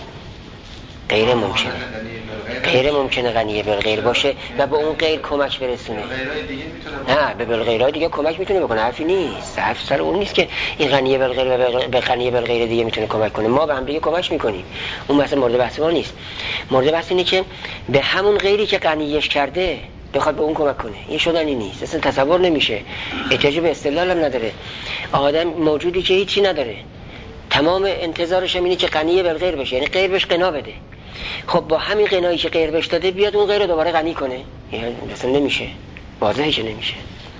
غیر ممکنه، غیر ممکنه غنی بالغیر باشه و به اون غیر کمک برسونه. نه، به بالغیرهای دیگه کمک میتونه بکنه، حرفی نیست، حرف سر اون نیست که این غنی بالغیر و به غنی بالغیر دیگه میتونه کمک کنه. ما به هم دیگه کمک میکنیم، اون مثلا مورد بحث ما نیست. مورد بحث اینه که به همون غیری که غنیش کرده بخواد به اون کمک کنه. این شدنی نیست، اصلا تصور نمیشه، احتیاج به استدلال هم نداره. آدم موجودی که هیچی نداره، تمام انتظارش هم اینه که غنی بالغیر بشه، یعنی غیر بهش غنا بده. خب با همین غنایی که غیر بهش داده بیاد اون غیر رو دوباره غنی کنه، یعنی اصلا نمیشه، واضحه که نمیشه.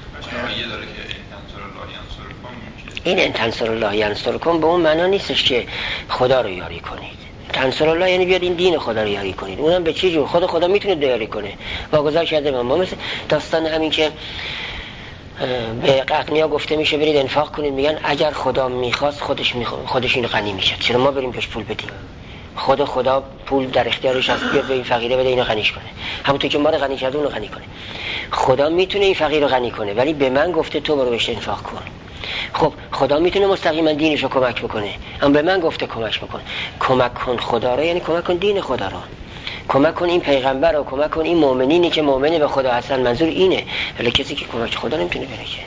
این ان تنصر الله ینصرکم به اون معنا نیستش که خدا رو یاری کنید. تنصر الله یعنی بیاد این دین خدا رو یاری کنید. اونم به چه جور؟ خود خدا میتونه یاری کنه. واگذار کرده ما مثل داستان همین که به اغنیا گفته میشه برید انفاق کنید، میگن اگر خدا میخواست خودش میخواد خودش اینو غنی میشه، چرا ما بریم پیش پول بدیم؟ خود خدا پول در اختیارش هست، بیاد به این فقیره بده اینو غنیش کنه، همونطور که ما رو غنی کرده اونو غنی کنه. خدا میتونه این فقیر رو غنی کنه ولی به من گفته تو برو بهش انفاق کن. خب خدا میتونه مستقیما دینش رو کمک بکنه، اما به من گفته کمک بکن. کمک کن خدا رو یعنی کمک کن دین خدا رو، کمک کن این پیغمبر رو، کمک کن این مؤمنینی که مؤمن به خدا هستن. منظور اینه، ولی کسی که کمک خدا نمیتونه بره که.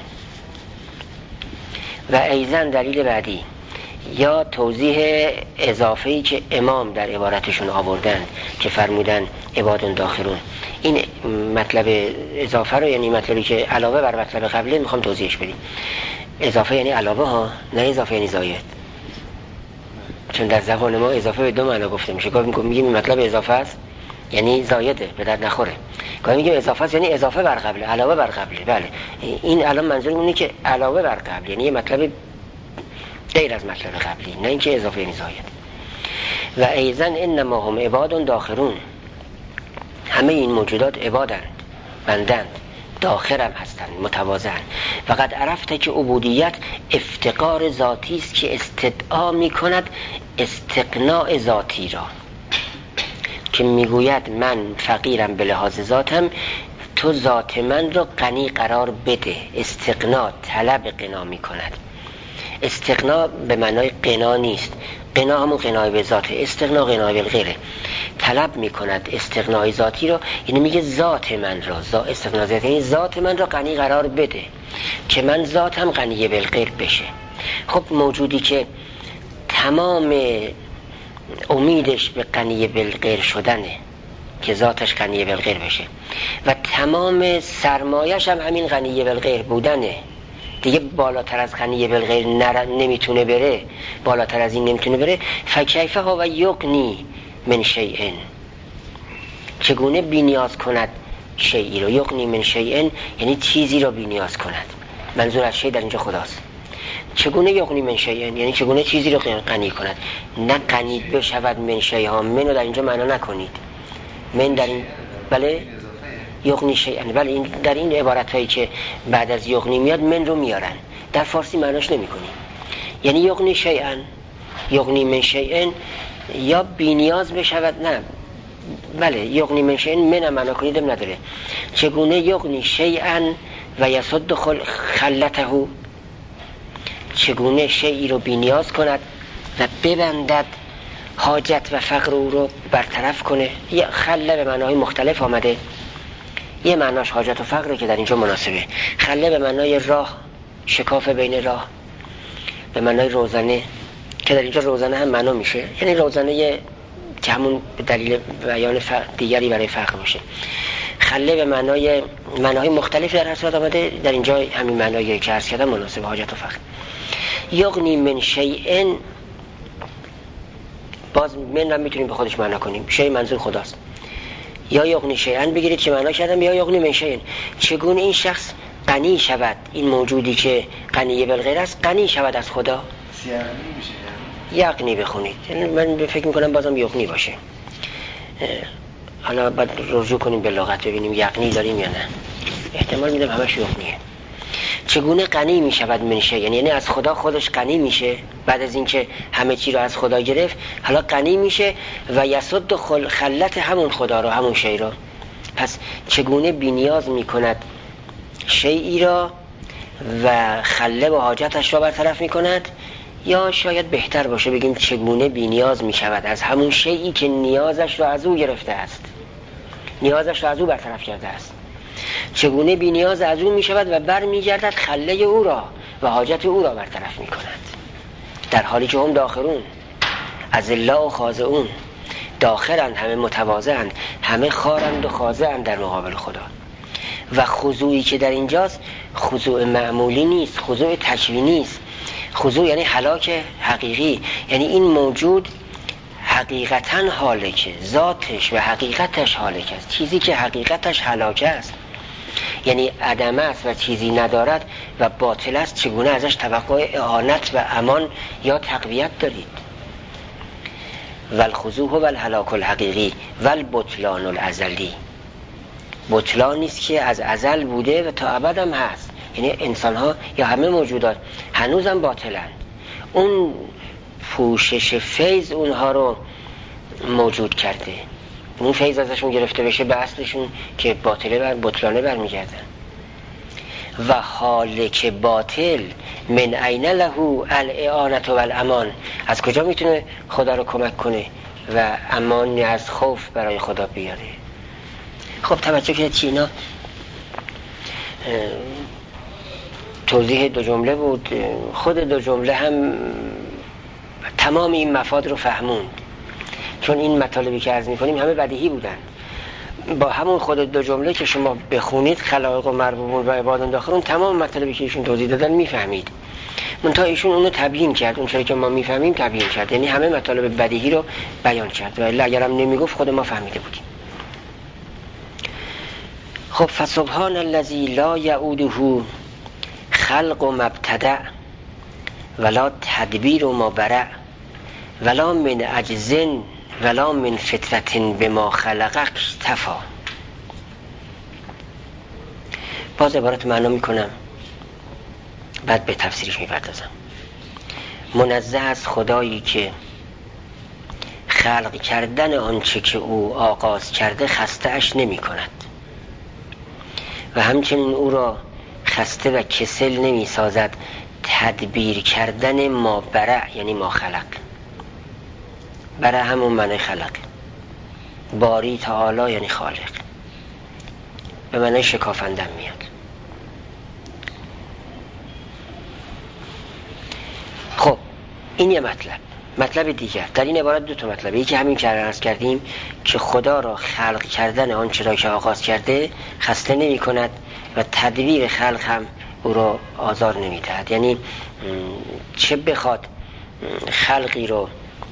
و ایزن دلیل بعدی یا توضیح اضافه‌ای که امام در عبارتشون آوردن که فرمودن عبادون داخلون، این مطلب اضافه رو یعنی مطلبی که علاوه بر مطلب قبلی میخوام توضیحش بدیم. اضافه یعنی علاوه ها، نه اضافه یعنی زاید، چون در زبان ما اضافه به دو معنا گفته میشه. گاهی میگیم این مطلب اضافه است یعنی زایده، به درد نخوره. گاهی میگیم اضافه است یعنی اضافه بر قبله، علاوه بر قبله. بله این الان منظور اونه که علاوه بر قبل، یعنی یه مطلب غیر از مطلب قبلی، نه اینکه اضافه یعنی زاید. و ایزن انما هم عبادون داخلون، همه این موجودات عبادند، بندند، داخل هم هستند، متواضعند. فقط عرفته که عبودیت افتقار ذاتی است که استدعا می کند استقناع ذاتی را، که میگوید من فقیرم به لحاظ ذاتم، تو ذات من را غنی قرار بده. استقناع طلب غنا می کند. استقناع به معنای غنا نیست، قنا همون قنای به ذات، استغنا قنای بالغیره. طلب میکند استغنای ذاتی رو، یعنی میگه ذات من را، ذات استغنا ذاتی یعنی ذات من را غنی قرار بده که من ذاتم غنی بالغیر بشه. خب موجودی که تمام امیدش به غنی بالغیر شدنه که ذاتش غنی بالغیر بشه و تمام سرمایش هم همین غنی بالغیر بودنه، دیگه بالاتر از غنی بالغیر نمیتونه بره، بالاتر از این نمیتونه بره. فکیف هو یغنی من شیء، چگونه بی‌نیاز کند شیئی رو. یغنی من شیء یعنی چیزی رو بی‌نیاز کند، منظور از شیء در اینجا خداست. چگونه یغنی من شیء یعنی چگونه چیزی رو غنی کند، نه غنی بشود من شیء ها. من رو در اینجا معنا نکنید، من در این بله یغنی شیئا، ولی این در این عبارت هایی که بعد از یغنی میاد من رو میارن، در فارسی معناش نمی کنیم. یعنی یغنی شیئا، یغنی من شیئا، یا بی نیاز بشود، نه بله یغنی من شیئا من هم معنا کنیدم نداره. چگونه یغنی شیئا و یسد خلته، چگونه شیئی رو بی نیاز کند و ببندد حاجت و فقر او رو برطرف کنه. یه خله به معنای مختلف آمده، یه معناش حاجت و فقره که در اینجا مناسبه. خله به معنای راه، شکاف بین راه، به معنای روزنه که در اینجا روزنه هم معنا میشه، یعنی روزنه که همون دلیل بیان دیگری برای فقر باشه. خله به معنای معنای مختلفی در اصل آمده، در اینجا همین معنایی که عرض کردم مناسب حاجت و فقر. یغنی من شیئن، باز من رو میتونیم به خودش معنا کنیم، شیء منظور خداست. یا یغنی شیئا بگیرید که معنا کردم، یا یغنی من شیئا، چگونه این شخص غنی شود، این موجودی که غنی بالغیر است غنی شود از خدا. یغنی بخونید، من فکر میکنم بازم یغنی باشه. حالا بعد رجوع کنیم به لغت ببینیم یغنی داریم یا نه، احتمال میدم همش یغنیه. چگونه غنی میشود من شیء، یعنی از خدا خودش غنی میشه، بعد از اینکه همه چی رو از خدا گرفت حالا غنی میشه و یسد خلت همون خدا رو، همون شیء رو. پس چگونه بی‌نیاز میکند شیئی را و خله و حاجتش را برطرف میکند، یا شاید بهتر باشه بگیم چگونه بی‌نیاز میشود از همون شیئی که نیازش را از او گرفته است، نیازش را از او برطرف کرده است. چگونه بی نیاز از او می شود و بر می گردد خله او را و حاجت او را برطرف می کند، در حالی که هم داخرون از الله و خاضعون، داخرند، همه متواضعند، همه خارند و خاضعند در مقابل خدا. و خضوعی که در اینجاست خضوع معمولی نیست، خضوع تکوینی است. خضوع یعنی هلاک حقیقی، یعنی این موجود حقیقتاً هالکه، ذاتش و حقیقتش هالک است. چیزی که حقیقتش هلاک است یعنی عدم است و چیزی ندارد و باطل است، چگونه ازش توقع اعانت و امان یا تقویت دارید؟ والخضوع و الهلاک الحقیقی و البطلان الازلی، بطلان نیست که از ازل بوده و تا ابد هم هست، یعنی انسان ها یا همه موجودات هنوزم باطلند. اون پوشش فیض اونها رو موجود کرده، اون فیض ازشون گرفته بشه به اصلشون که باطله بر بطلانه برمیگردن. و حالک باطل من عین له الاعانت و الامان، از کجا میتونه خدا رو کمک کنه و امان از خوف برای خدا بیاره؟ خب توجه کنید که اینا توضیح دو جمله بود، خود دو جمله هم تمام این مفاد رو فهموند، چون این مطالبی که عرض می‌کنیم همه بدیهی بودن. با همون خود دو جمله که شما بخونید خلائق و مربوبون و عبادون داخلون، تمام مطالبی که ایشون توضیح دادن میفهمید. منتها ایشون اونو تبیین کرد، اون چیزی که ما میفهمیم تبیین کرد، یعنی همه مطالب بدیهی رو بیان کرد و الا اگرم نمیگفت خود ما فهمیده بودیم. خب فسبحان الذی لا یعوده خلق و مبتدع ولا تدبیر و مبرع ولا من عجزن ولا من فطرت بما خلقک تفا. باز عبارت معنا میکنم بعد به تفسیرش میپردازم. منزه از خدایی که خلق کردن آنچه که او آغاز کرده خسته اش نمی کند و همچنین او را خسته و کسل نمی سازد تدبیر کردن ما برع یعنی ما خلق. برای همون معنی خلق. باری تعالی یعنی خالق، به معنی شکافندن میاد. خب این یه مطلب. مطلب دیگر در این عبارت دو تا مطلبه. یکی همین که عرض کردیم که خدا را خلق کردن آنچه را که آغاز کرده خسته نمی کند و تدبیر خلق هم او را آزار نمی دهد. یعنی چه بخواد خلقی رو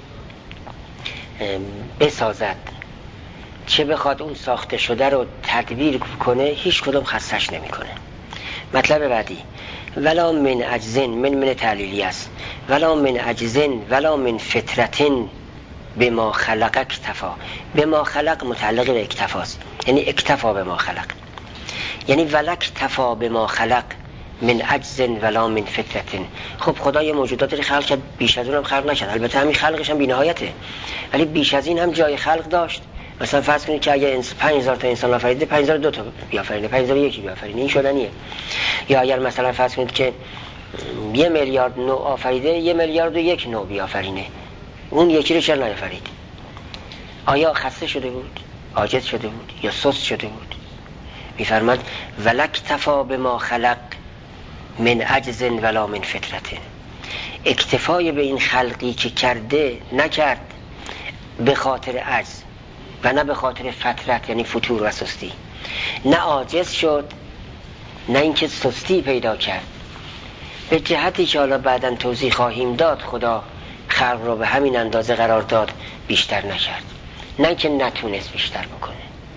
بسازد، چه بخواد اون ساخته شده رو تدبیر کنه، هیچ کدوم خستش نمی کنه. مطلب بعدی ولا من عجزن، من من تعلیلی است، ولا من عجزن ولا من فطرتن به ما خلق اکتفا. به ما خلق متعلق به اکتفاست، یعنی اکتفا به ما خلق، یعنی ولک تفا به ما خلق من عجزن ولا من فطرتن. خب خدا یه موجودات رو خلق کرد، بیش از اونم خلق نشد. البته همین خلقش هم بی نهایته، ولی بیش از این هم جای خلق داشت. مثلا فرض کنید که اگر پنج هزار تا انسان آفریده، پنج هزار و دو تا بیافرینه، پنج هزار و یک بیافرینه، این شدنیه. یا اگر مثلا فرض کنید که یه میلیارد نوع آفریده، یه میلیارد و یک نوع بیافرینه، اون یکی رو چرا نیافرید؟ آیا خسته شده بود؟ عاجز شده بود؟ یا سست شده بود؟ میفرماد ولک تفا به ما خلق من عجز ولا من فطرته. اکتفای به این خلقی که کرده نکرد به خاطر عجز و نه به خاطر فطرت یعنی فتور و سستی. نه عاجز شد نه اینکه سستی پیدا کرد. به جهتی که حالا بعداً توضیح خواهیم داد خدا خلق رو به همین اندازه قرار داد، بیشتر نکرد، نه که نتونست بیشتر بکنه.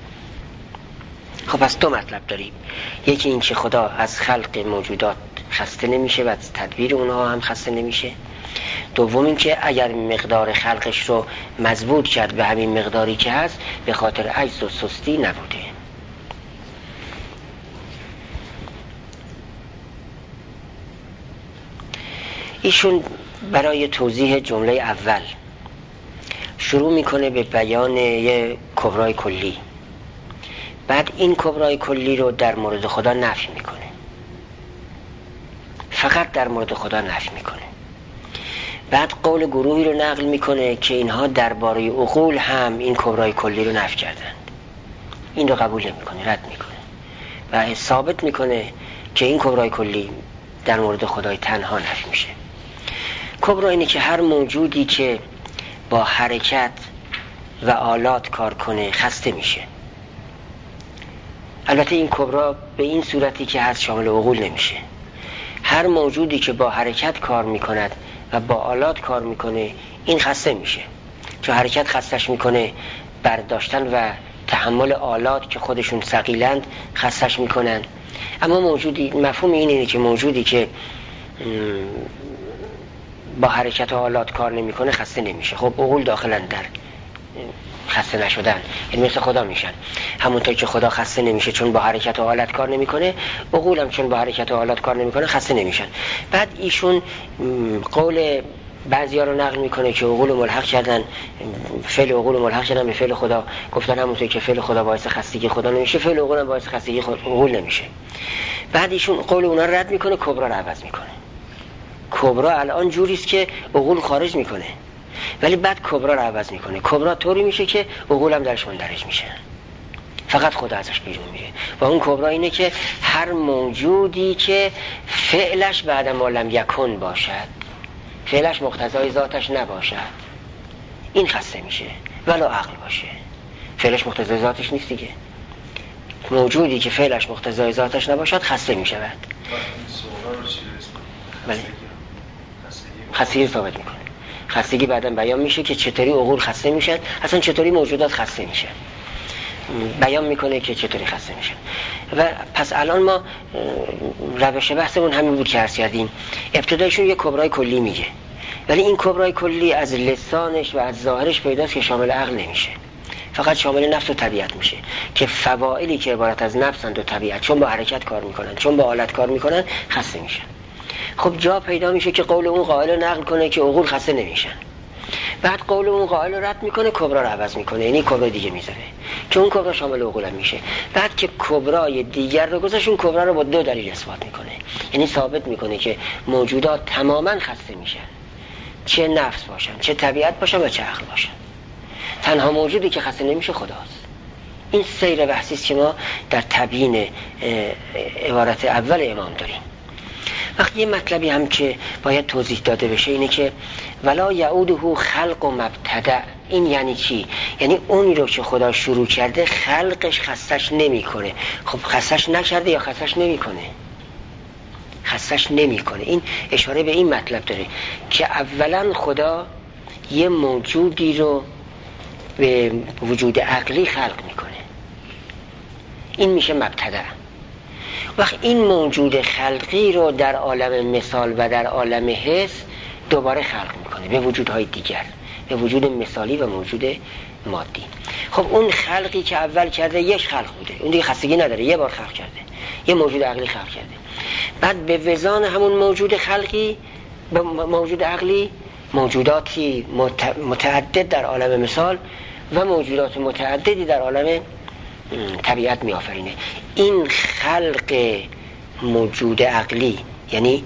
خب پس دو مطلب داریم. یکی این که خدا از خلق موجودات خسته نمیشه و از تدبیر اونها هم خسته نمیشه. دوم این که اگر مقدار خلقش رو مضبوط کرد به همین مقداری که هست، به خاطر عجز و سستی نبوده. ایشون برای توضیح جمله اول شروع میکنه به بیان یه کبرای کلی، بعد این کبرای کلی رو در مورد خدا نفی میکنه، فقط در مورد خدا نفی میکنه. بعد قول گروهی رو نقل میکنه که اینها درباره عقول هم این کبرای کلی رو نفی کردند. این رو قبول نمیکنه، رد میکنه و ثابت میکنه که این کبرای کلی در مورد خدای تنها نفی میشه. کبرا اینه که هر موجودی که با حرکت و آلات کار کنه خسته میشه. البته این کبرا به این صورتی که هست شامل عقول نمیشه. هر موجودی که با حرکت کار میکند و با آلات کار میکنه این خسته میشه، چون حرکت خستش میکنه، برداشتن و تحمل آلات که خودشون ثقیلند خستش میکنن. اما موجودی، مفهوم این اینه که موجودی که با حرکت و آلات کار نمیکنه خسته نمیشه. خب عقول داخلن در خسته نشدن، یعنی مثل خدا میشن. همونطور که خدا خسته نمیشه چون با حرکت و آلات کار نمیکنه، عقول هم چون با حرکت و آلات کار نمیکنه خسته نمیشن. بعد ایشون قول بعضیا رو نقل میکنه که عقول ملحق کردن، فعل عقول ملحق کردن به فعل خدا، گفتن همونطور که فعل خدا باعث خستگی خدا نمیشه، فعل عقول هم باعث خستگی عقول نمیشه. بعد ایشون قول اونا رو رد میکنه، کبرا رو عوض میکنه. کبرا الان جوریست که عقول خارج میکنه، ولی بعد کبرا رو عوض میکنه. کبرا طوری میشه که عقول هم درش مندرج میشه، فقط خدا ازش بیرون میره. و اون کبرا اینه که هر موجودی که فعلش بعد ما لم یکن باشد، فعلش مقتضای ذاتش نباشد، این خسته میشه. ولا عقل باشه، فعلش مقتضای ذاتش نیست دیگه. موجودی که فعلش مقتضای ذاتش نباشد خسته میشه. بعد بله خستگی ثابت میکنه. خستگی بعداً بیان میشه که چطوری عقول خسته میشن، اصلا چطوری موجودات خسته میشن، بیان میکنه که چطوری خسته میشن. و پس الان ما روش بحثمون همین بود که عرض کردیم. ابتدایشون یه کبرای کلی میگه، ولی این کبرای کلی از لسانش و از ظاهرش پیداست که شامل عقل نمیشه، فقط شامل نفس و طبیعت میشه، که فواعلی که عبارت از نفسند و طبیعت چون با حرکت کار میکنن، چون با آلت کار میکنن خسته میشن. خب جا پیدا میشه که قول اون قائل رو نقل کنه که عقول خسته نمیشن، بعد قول اون قائل رو رد میکنه، کبرا رو عوض میکنه، یعنی کبرا دیگه میذاره که اون کبرا شامل عقول هم میشه. بعد که کبرای دیگر رو گذاشت، اون کبرا رو با دو دلیل اثبات میکنه، یعنی ثابت میکنه که موجودات تماما خسته میشن، چه نفس باشن، چه طبیعت باشن و چه عقل باشن. تنها موجودی که خسته نمیشه خداست. این سیر بحثی است که ما در تبیین عبارت اول امام داریم. وقتی یه مطلبی هم که باید توضیح داده بشه اینه که ولا یعوده خلق و مبتدع. این یعنی چی؟ یعنی اونی رو که خدا شروع کرده خلقش خستش نمی کنه. خب خستش نکرده یا خستش نمی کنه؟ خستش نمی کنه. این اشاره به این مطلب داره که اولا خدا یه موجودی رو به وجود عقلی خلق میکنه، این میشه مبتدع. وقت این موجود خلقی رو در عالم مثال و در عالم حس دوباره خلق میکنه به وجودهای دیگر، به وجود مثالی و موجود مادی. خب اون خلقی که اول کرده یک خلق بوده، اون دیگه خستگی نداره، یه بار خلق کرده، یه موجود عقلی خلق کرده. بعد به وزان همون موجود خلقی به موجود عقلی موجوداتی متعدد در عالم مثال و موجودات متعددی در عالم طبیعت می آفرینه. این خلق موجود عقلی یعنی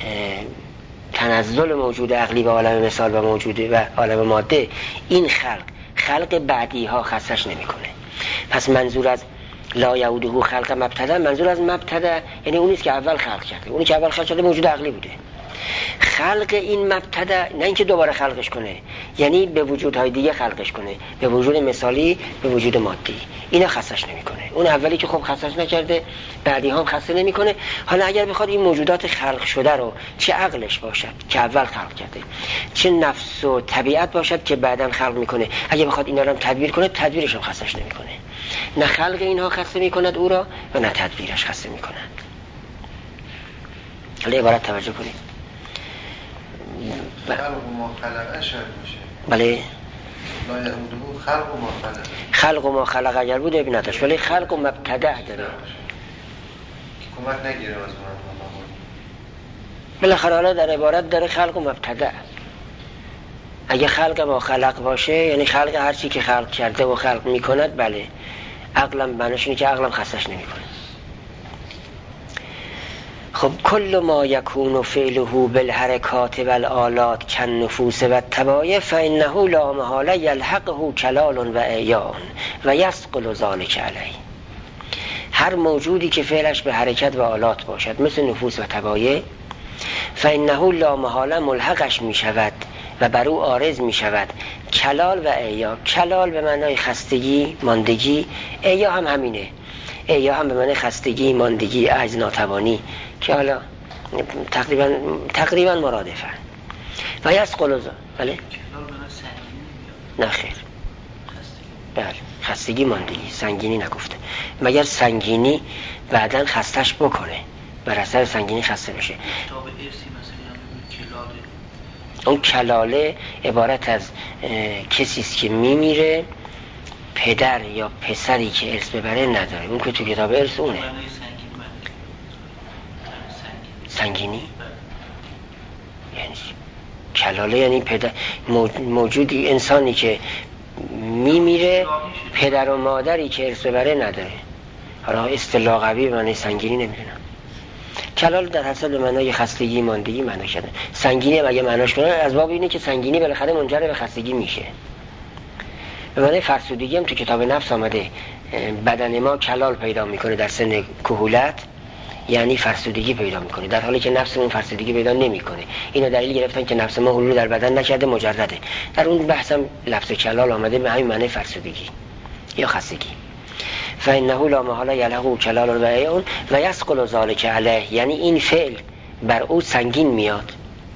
تنزل موجود عقلی به عالم مثال و موجود و عالم ماده، این خلق خلق بعدی ها خستش نمی کنه. پس منظور از لا یعوده خلق مبتدع، منظور از مبتدع یعنی اونیست که اول خلق کرده، اونی که اول خلق کرده موجود عقلی بوده. خلق این مبتدع نه اینکه دوباره خلقش کنه، یعنی به وجودهای دیگه خلقش کنه، به وجود مثالی، به وجود مادی، اینا خستش نمیکنه. اون اولی که خب خستش نکرده بعدی هم خسته نمیکنه. حالا اگر بخواد این موجودات خلق شده رو چه عقلش باشد که اول خلق کرده، چه نفس و طبیعت باشد که بعداً خلق میکنه، اگر بخواد اینا رو هم تدبیر کنه تدبیرش هم خستش نمیکنه. نه خلق اینها خسته میکند او را و نه تدبیرش خسته میکند. حالا عبارت توجه کنید. خلق و ما خلقه شاید باشه. بله. لا یعوده خلق و ما خلقه. خلق و ما خلقه اگر بود ابن نداشت، ولی خلق و مبتدع داره. کمک نگیره از من. بالاخره حالا در عبارت داره خلق و مبتدع. اگه خلق ما خلق باشه یعنی خلق هر چی که خلق کرده و خلق میکند، بله. عقلم معنیش اینه که عقلم خستش نمیکنه. خب کل ما یکون فعله بالحرکات والآلات کن نفوس و الطبایع فانه لا محاله یلحقه کلال و اعیاء و یثقل ذلک علیه. هر موجودی که فعلش به حرکت و آلات باشد مثل نفوس و طبایع، فانه لا محاله ملحقش می شود و بر او عارض می شود کلال و اعیاء. کلال به معنای خستگی، ماندگی، اعیاء هم همینه. اعیاء هم به معنی خستگی، ماندگی، عجز، ناتوانی که حالا تقریبا تقریبا مرادفن. و یثقل ذلک. بله؟ نه خیر. بله خستگی، ماندگی، سنگینی نگفته، مگر سنگینی بعداً خستش بکنه، بر اثر سنگینی خسته بشه. اون کلاله عبارت از کسی است که میمیره، پدر یا پسری که ارث ببره نداره. اون که تو کتاب ارث اونه. سنگینی یعنی کلاله یعنی پدر موجودی، انسانی که میمیره پدر و مادری که ارث ببره نداره. حالا اصطلاح قوی به معنی سنگینی نمیدونم. کلال در اصل به معنای خستگی، ماندگی معنی شده. سنگینی هم اگه معناش کنه از باب اینه که سنگینی بالاخره منجر به خستگی میشه. به معنی فرسودگی هم تو کتاب نفس آمده، بدن ما کلال پیدا میکنه در سن کهولت، یعنی فرسودگی پیدا میکنه، در حالی که نفسمون فرسودگی پیدا نمیکنه. اینو دلیل گرفتن که نفس ما حلول در بدن نکرده، مجرده. در اون بحثم لفظ کلال آمده به همین معنی فرسودگی یا خستگی. فانه لا محاله یلحقه کلال و اعیاء و یثقل ذلک علیه، یعنی این فعل بر او سنگین میاد.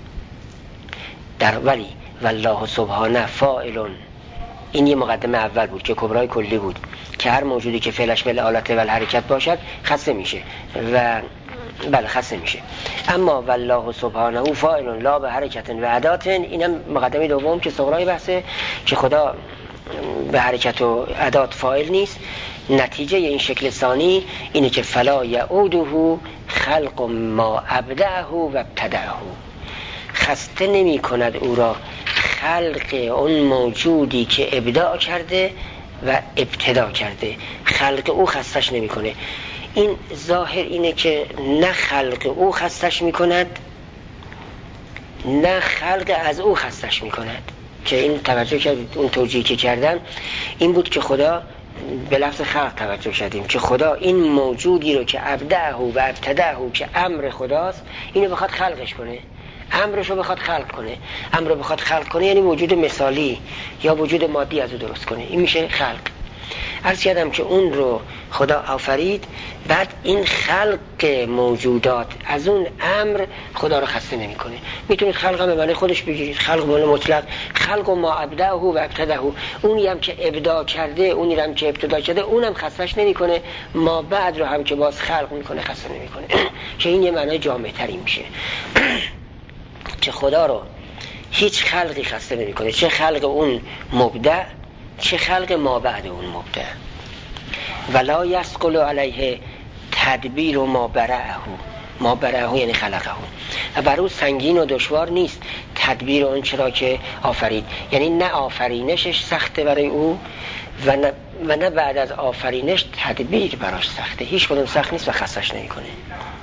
در ولی والله سبحانه فاعل، این یه مقدمه اول بود که کبرای کلی بود که هر موجودی که فعلش به آلت و حرکت باشد خسته میشه و بله خسته میشه. اما والله سبحانه فاعل لا به حرکت و ادات، اینم مقدمه دوم که صغرای بحثه که خدا به حرکت و ادات فاعل نیست. نتیجه این شکل ثانی اینه که فلا یعوده خلق ما ابدعه و ابتدعه، خسته نمی کند او را خلق اون موجودی که ابداع کرده و ابتدا کرده. خلق او خستش نمی کنه. این ظاهر اینه که نه خلق او خستش می کند نه خلق از او خستش می کند. که این توجه کردید اون توجیهی که کردم این بود که خدا به لفظ خلق توجه کردیم که خدا این موجودی رو که ابدعه و ابتدعه که امر خداست اینو بخواد خلقش کنه، امرش رو بخواد خلق کنه. امر رو بخواد خلق کنه یعنی وجود مثالی یا وجود مادی از او درست کنه، این میشه خلق. عرض کردم که اون رو خدا آفرید، بعد این خلق موجودات از اون امر خدا رو خسته نمی کنه. میتونید خلق هم به معنی خودش بگیرید، خلق به معنی مطلق، خلق و ما ابدعه و ابتدعه، اونی هم که ابداع کرده اونی هم که ابتدا کرده اونم خستش نمی کنه، ما بعد رو هم که باز خلق میکنه خسته نمی کنه که این یه معنی جامع تری میشه که خدا رو هیچ خلقی خسته نمی کنه، چه خلق اون مبدع چه خلق ما بعد اون مبدع. ولا یثقل علیه تدبیر و ما برعه، ما برعه یعنی خلقه، و بر او سنگین و دشوار نیست تدبیر اون چرا که آفرید، یعنی نه آفرینشش سخته برای او و نه, و نه بعد از آفرینش تدبیر براش سخته، هیچ کدوم سخت نیست و خستش نمی کنه.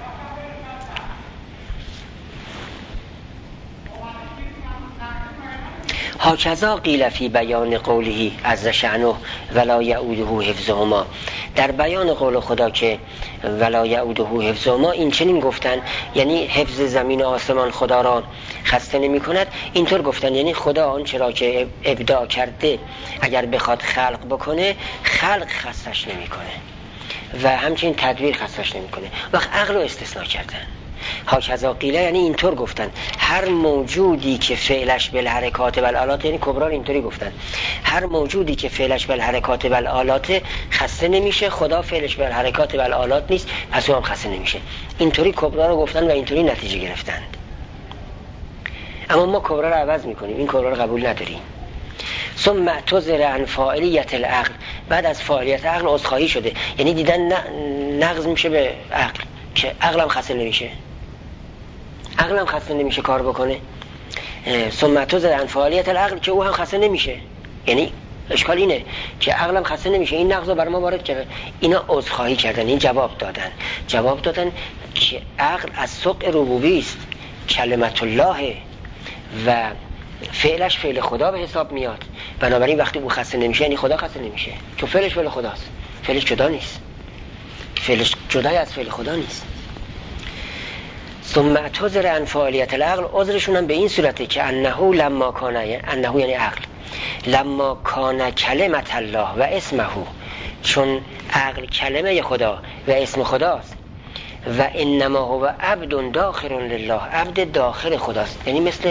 هاکذا قیل فی بیان قوله عز شأنه ولا یعوده حفظهما، در بیان قول خدا که ولا یعوده حفظهما این چنین گفتن، یعنی حفظ زمین و آسمان خدا را خسته نمی کند. اینطور گفتن یعنی خدا آن چرا که ابداع کرده اگر بخواد خلق بکنه خلق خستش نمی کنه و همچنین تدبیر خستش نمی کنه. وقت عقل رو استثناء کردن. هاکذا قیله یعنی اینطور گفتن هر موجودی که فعلش بالحرکات والآلات، یعنی کبرا اینطوری گفتن هر موجودی که فعلش بالحرکات والآلات خسته نمیشه، خدا فعلش بالحرکات والآلات نیست پس او هم خسته نمیشه. اینطوری کبرا رو گفتن و اینطوری نتیجه گرفتند. اما ما کبرا رو عوض میکنیم، این کبرا رو قبول نداریم. ثم اعتذر عن فاعلیت العقل، بعد از فاعلیت عقل عذرخواهی شده، یعنی دیدن نقض میشه به عقل که عقلم خسته نمیشه، عقلم خسته نمیشه کار بکنه. ثم اعتذر عن فاعلیت العقل که او هم خسته نمیشه، یعنی اشکال اینه که عقلم خسته نمیشه، این نقض رو بر ما وارد کردن. اینا عذرخواهی کردن، این جواب دادن جواب دادن که عقل از سوق ربوبی است، کلمت الله و فعلش فعل خدا به حساب میاد، بنابراین وقتی او خسته نمیشه یعنی خدا خسته نمیشه، چون فعلش فعل خداست، فعلش جدا نیست، فعلش جدای از فعل خدا نیست. ثم اعتذر عن فاعلیت العقل، عذرشون هم به این صورته که انه لما کان، انه یعنی عقل، لما کان کلمت الله و اسمه، چون عقل کلمه خدا و اسم خداست، و انما هو عبد داخل لله، عبد داخل خداست، یعنی مثل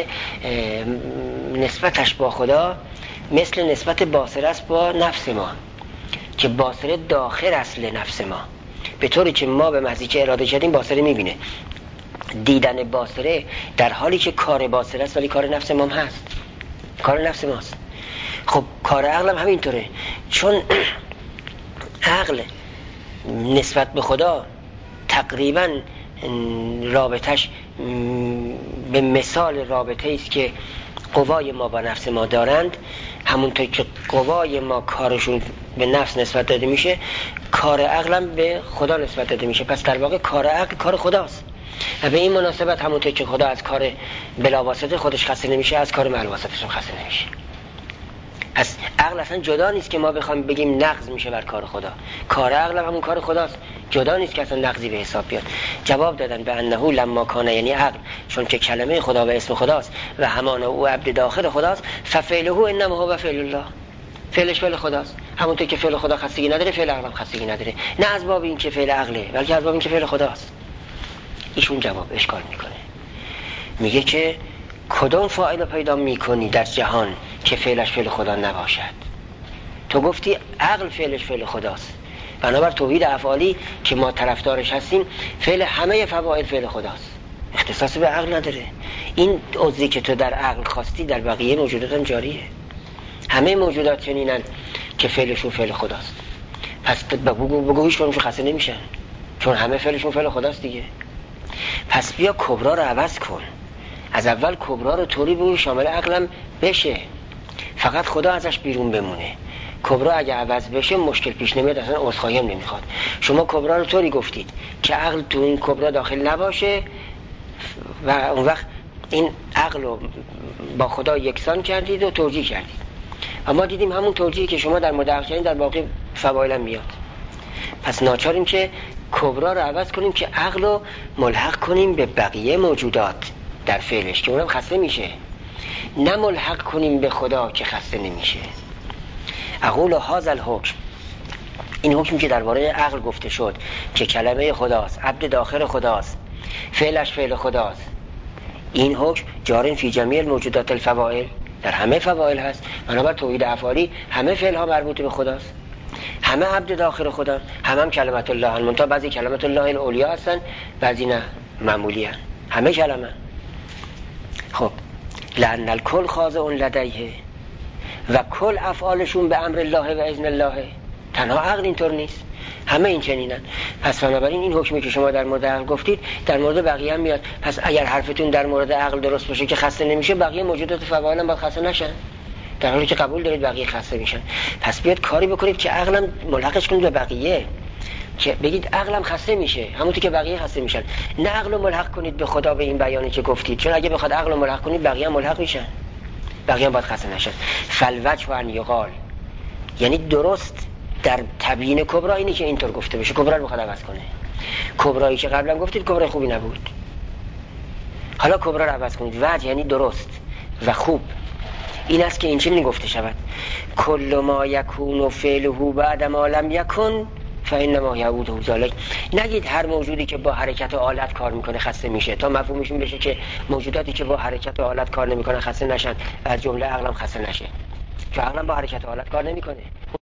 نسبتش با خدا مثل نسبت باصره است با نفس ما که باصره داخل اصل نفس ما، به طوری که ما به محضی که اراده کردیم باصره میبینه. دیدن باصره در حالی که کار باصره است ولی کار نفس ما هست، کار نفس ماست. خب کار عقل هم همینطوره، چون عقل نسبت به خدا تقریبا رابطش به مثال رابطه است که قوای ما با نفس ما دارند. همونطور که قوای ما کارشون به نفس نسبت داده میشه، کار عقلم به خدا نسبت داده میشه، پس در واقع کار عقل کار خداست و به این مناسبت همونطور که خدا از کار بلاواسطه خودش خسته نمیشه، از کار ملواسطش هم خسته نمیشه. پس عقل اصلا جدا نیست که ما بخوایم بگیم نقض میشه بر کار خدا، کار عقل هم همون کار خداست، جدا نیست که اصلا نقضی به حساب بیاد. جواب دادن به انه لما کان یعنی عقل، چون که کلمه خدا و اسم خداست و همان او عبد داخل خداست، ففعله انما هو فعل الله، فعلش فعل خداست، همونطور که فعل خدا خستگی نداره فعل عقل هم خستگی نداره، نه از باب این که فعل عقله بلکه از باب این که فعل خداست. ایشون جواب اشکال میکنه، میگه که کدوم فاعل پیدا میکنی در جهان که فعلش فعل خدا نباشد؟ تو گفتی عقل فعلش فعل خداست، بنابر توحید افعالی که ما طرفدارش هستیم فعل همه فواعل فعل خداست، اختصاص به عقل نداره. این عضوی که تو در عقل خواستی در بقیه موجودات هم جاریه، همه موجودات چنینن که فعلشون فعل خداست. پس بگو بگو هیچ کنمشون خسته نمیشن چون همه فعلشون فعل خداست دیگه. پس بیا کبرا رو عوض کن، از اول کبرا رو طوری بگو شامل عقلم بشه، فقط خدا ازش بیرون بمونه. کبرا اگه عوض بشه مشکل پیش نمیاد، اصلا عذرخواهی هم نمیخواد. شما کبرا رو طوری گفتید که عقل تو این کبرا داخل نباشه و اون وقت این عقل رو با خدا یکسان کردید و توجیه کردید. اما دیدیم همون توجیهی که شما در مورد عقل کردید در واقع فوایل میاد. پس ناچاریم که کبرا رو عوض کنیم که عقل رو ملحق کنیم به بقیه موجودات در فعلش که اونم خسته میشه، نه ملحق کنیم به خدا که خسته نمیشه. اقول هذا الحکم، این حکمی که درباره عقل گفته شد که کلمه خداست، عبد داخل خداست، فعلش فعل خداست، این حکم جارین فی جمیع الموجودات الفوائل، در همه فوائل هست. بنابر توحید افعالی همه فعل ها مربوط به خداست، همه عبد داخل خدا، همه هم کلمت الله. المنتها بعضی کلمت الله الاولیا هستن، بعضی نه، معمولی هستن، همه کلمه. خب لأن الکل خاضع لدیه و کل افعالشون به امر الله و اذن الله. تنها عقل اینطور نیست، همه این چنینن. پس بنابراین این حکمی که شما در مورد عقل گفتید در مورد بقیه هم میاد. پس اگر حرفتون در مورد عقل درست باشه که خسته نمیشه، بقیه موجودات فوائل هم باید خسته نشن، در حالی که قبول دارید بقیه خسته میشن. پس بیاد کاری بکنید که عقلم ملحقش کنید به بقیه، که بگید عقلم خسته میشه همونطور که بقیه خسته میشن، نه عقل ملحق کنید به خدا به این بیانی که گفتید، چون اگه بخواد عقل ملحق کنید بقیه هم ملحق میشن، بقیه هم باید خسته نشن. فالوجه و ان یقال، یعنی درست در تبیین کبرا اینی که اینطور گفته بشه، کبرا رو بخواد عوض کنه. کبرایی که قبلا گفتید کبرای خوبی نبود، حالا کبرا رو عوض کنید. وجه یعنی درست و خوب، این است که این چنین گفته شود: کل ما یکون فعله بعد ما لم یکن فانما یعود ذلک. نگید هر موجودی که با حرکت آلت کار میکنه خسته میشه، تا مفهومش این بشه که موجوداتی که با حرکت آلت کار نمیکنن خسته نشن، از جمله عقلم خسته نشه، چون عقلم با حرکت آلت کار نمیکنه،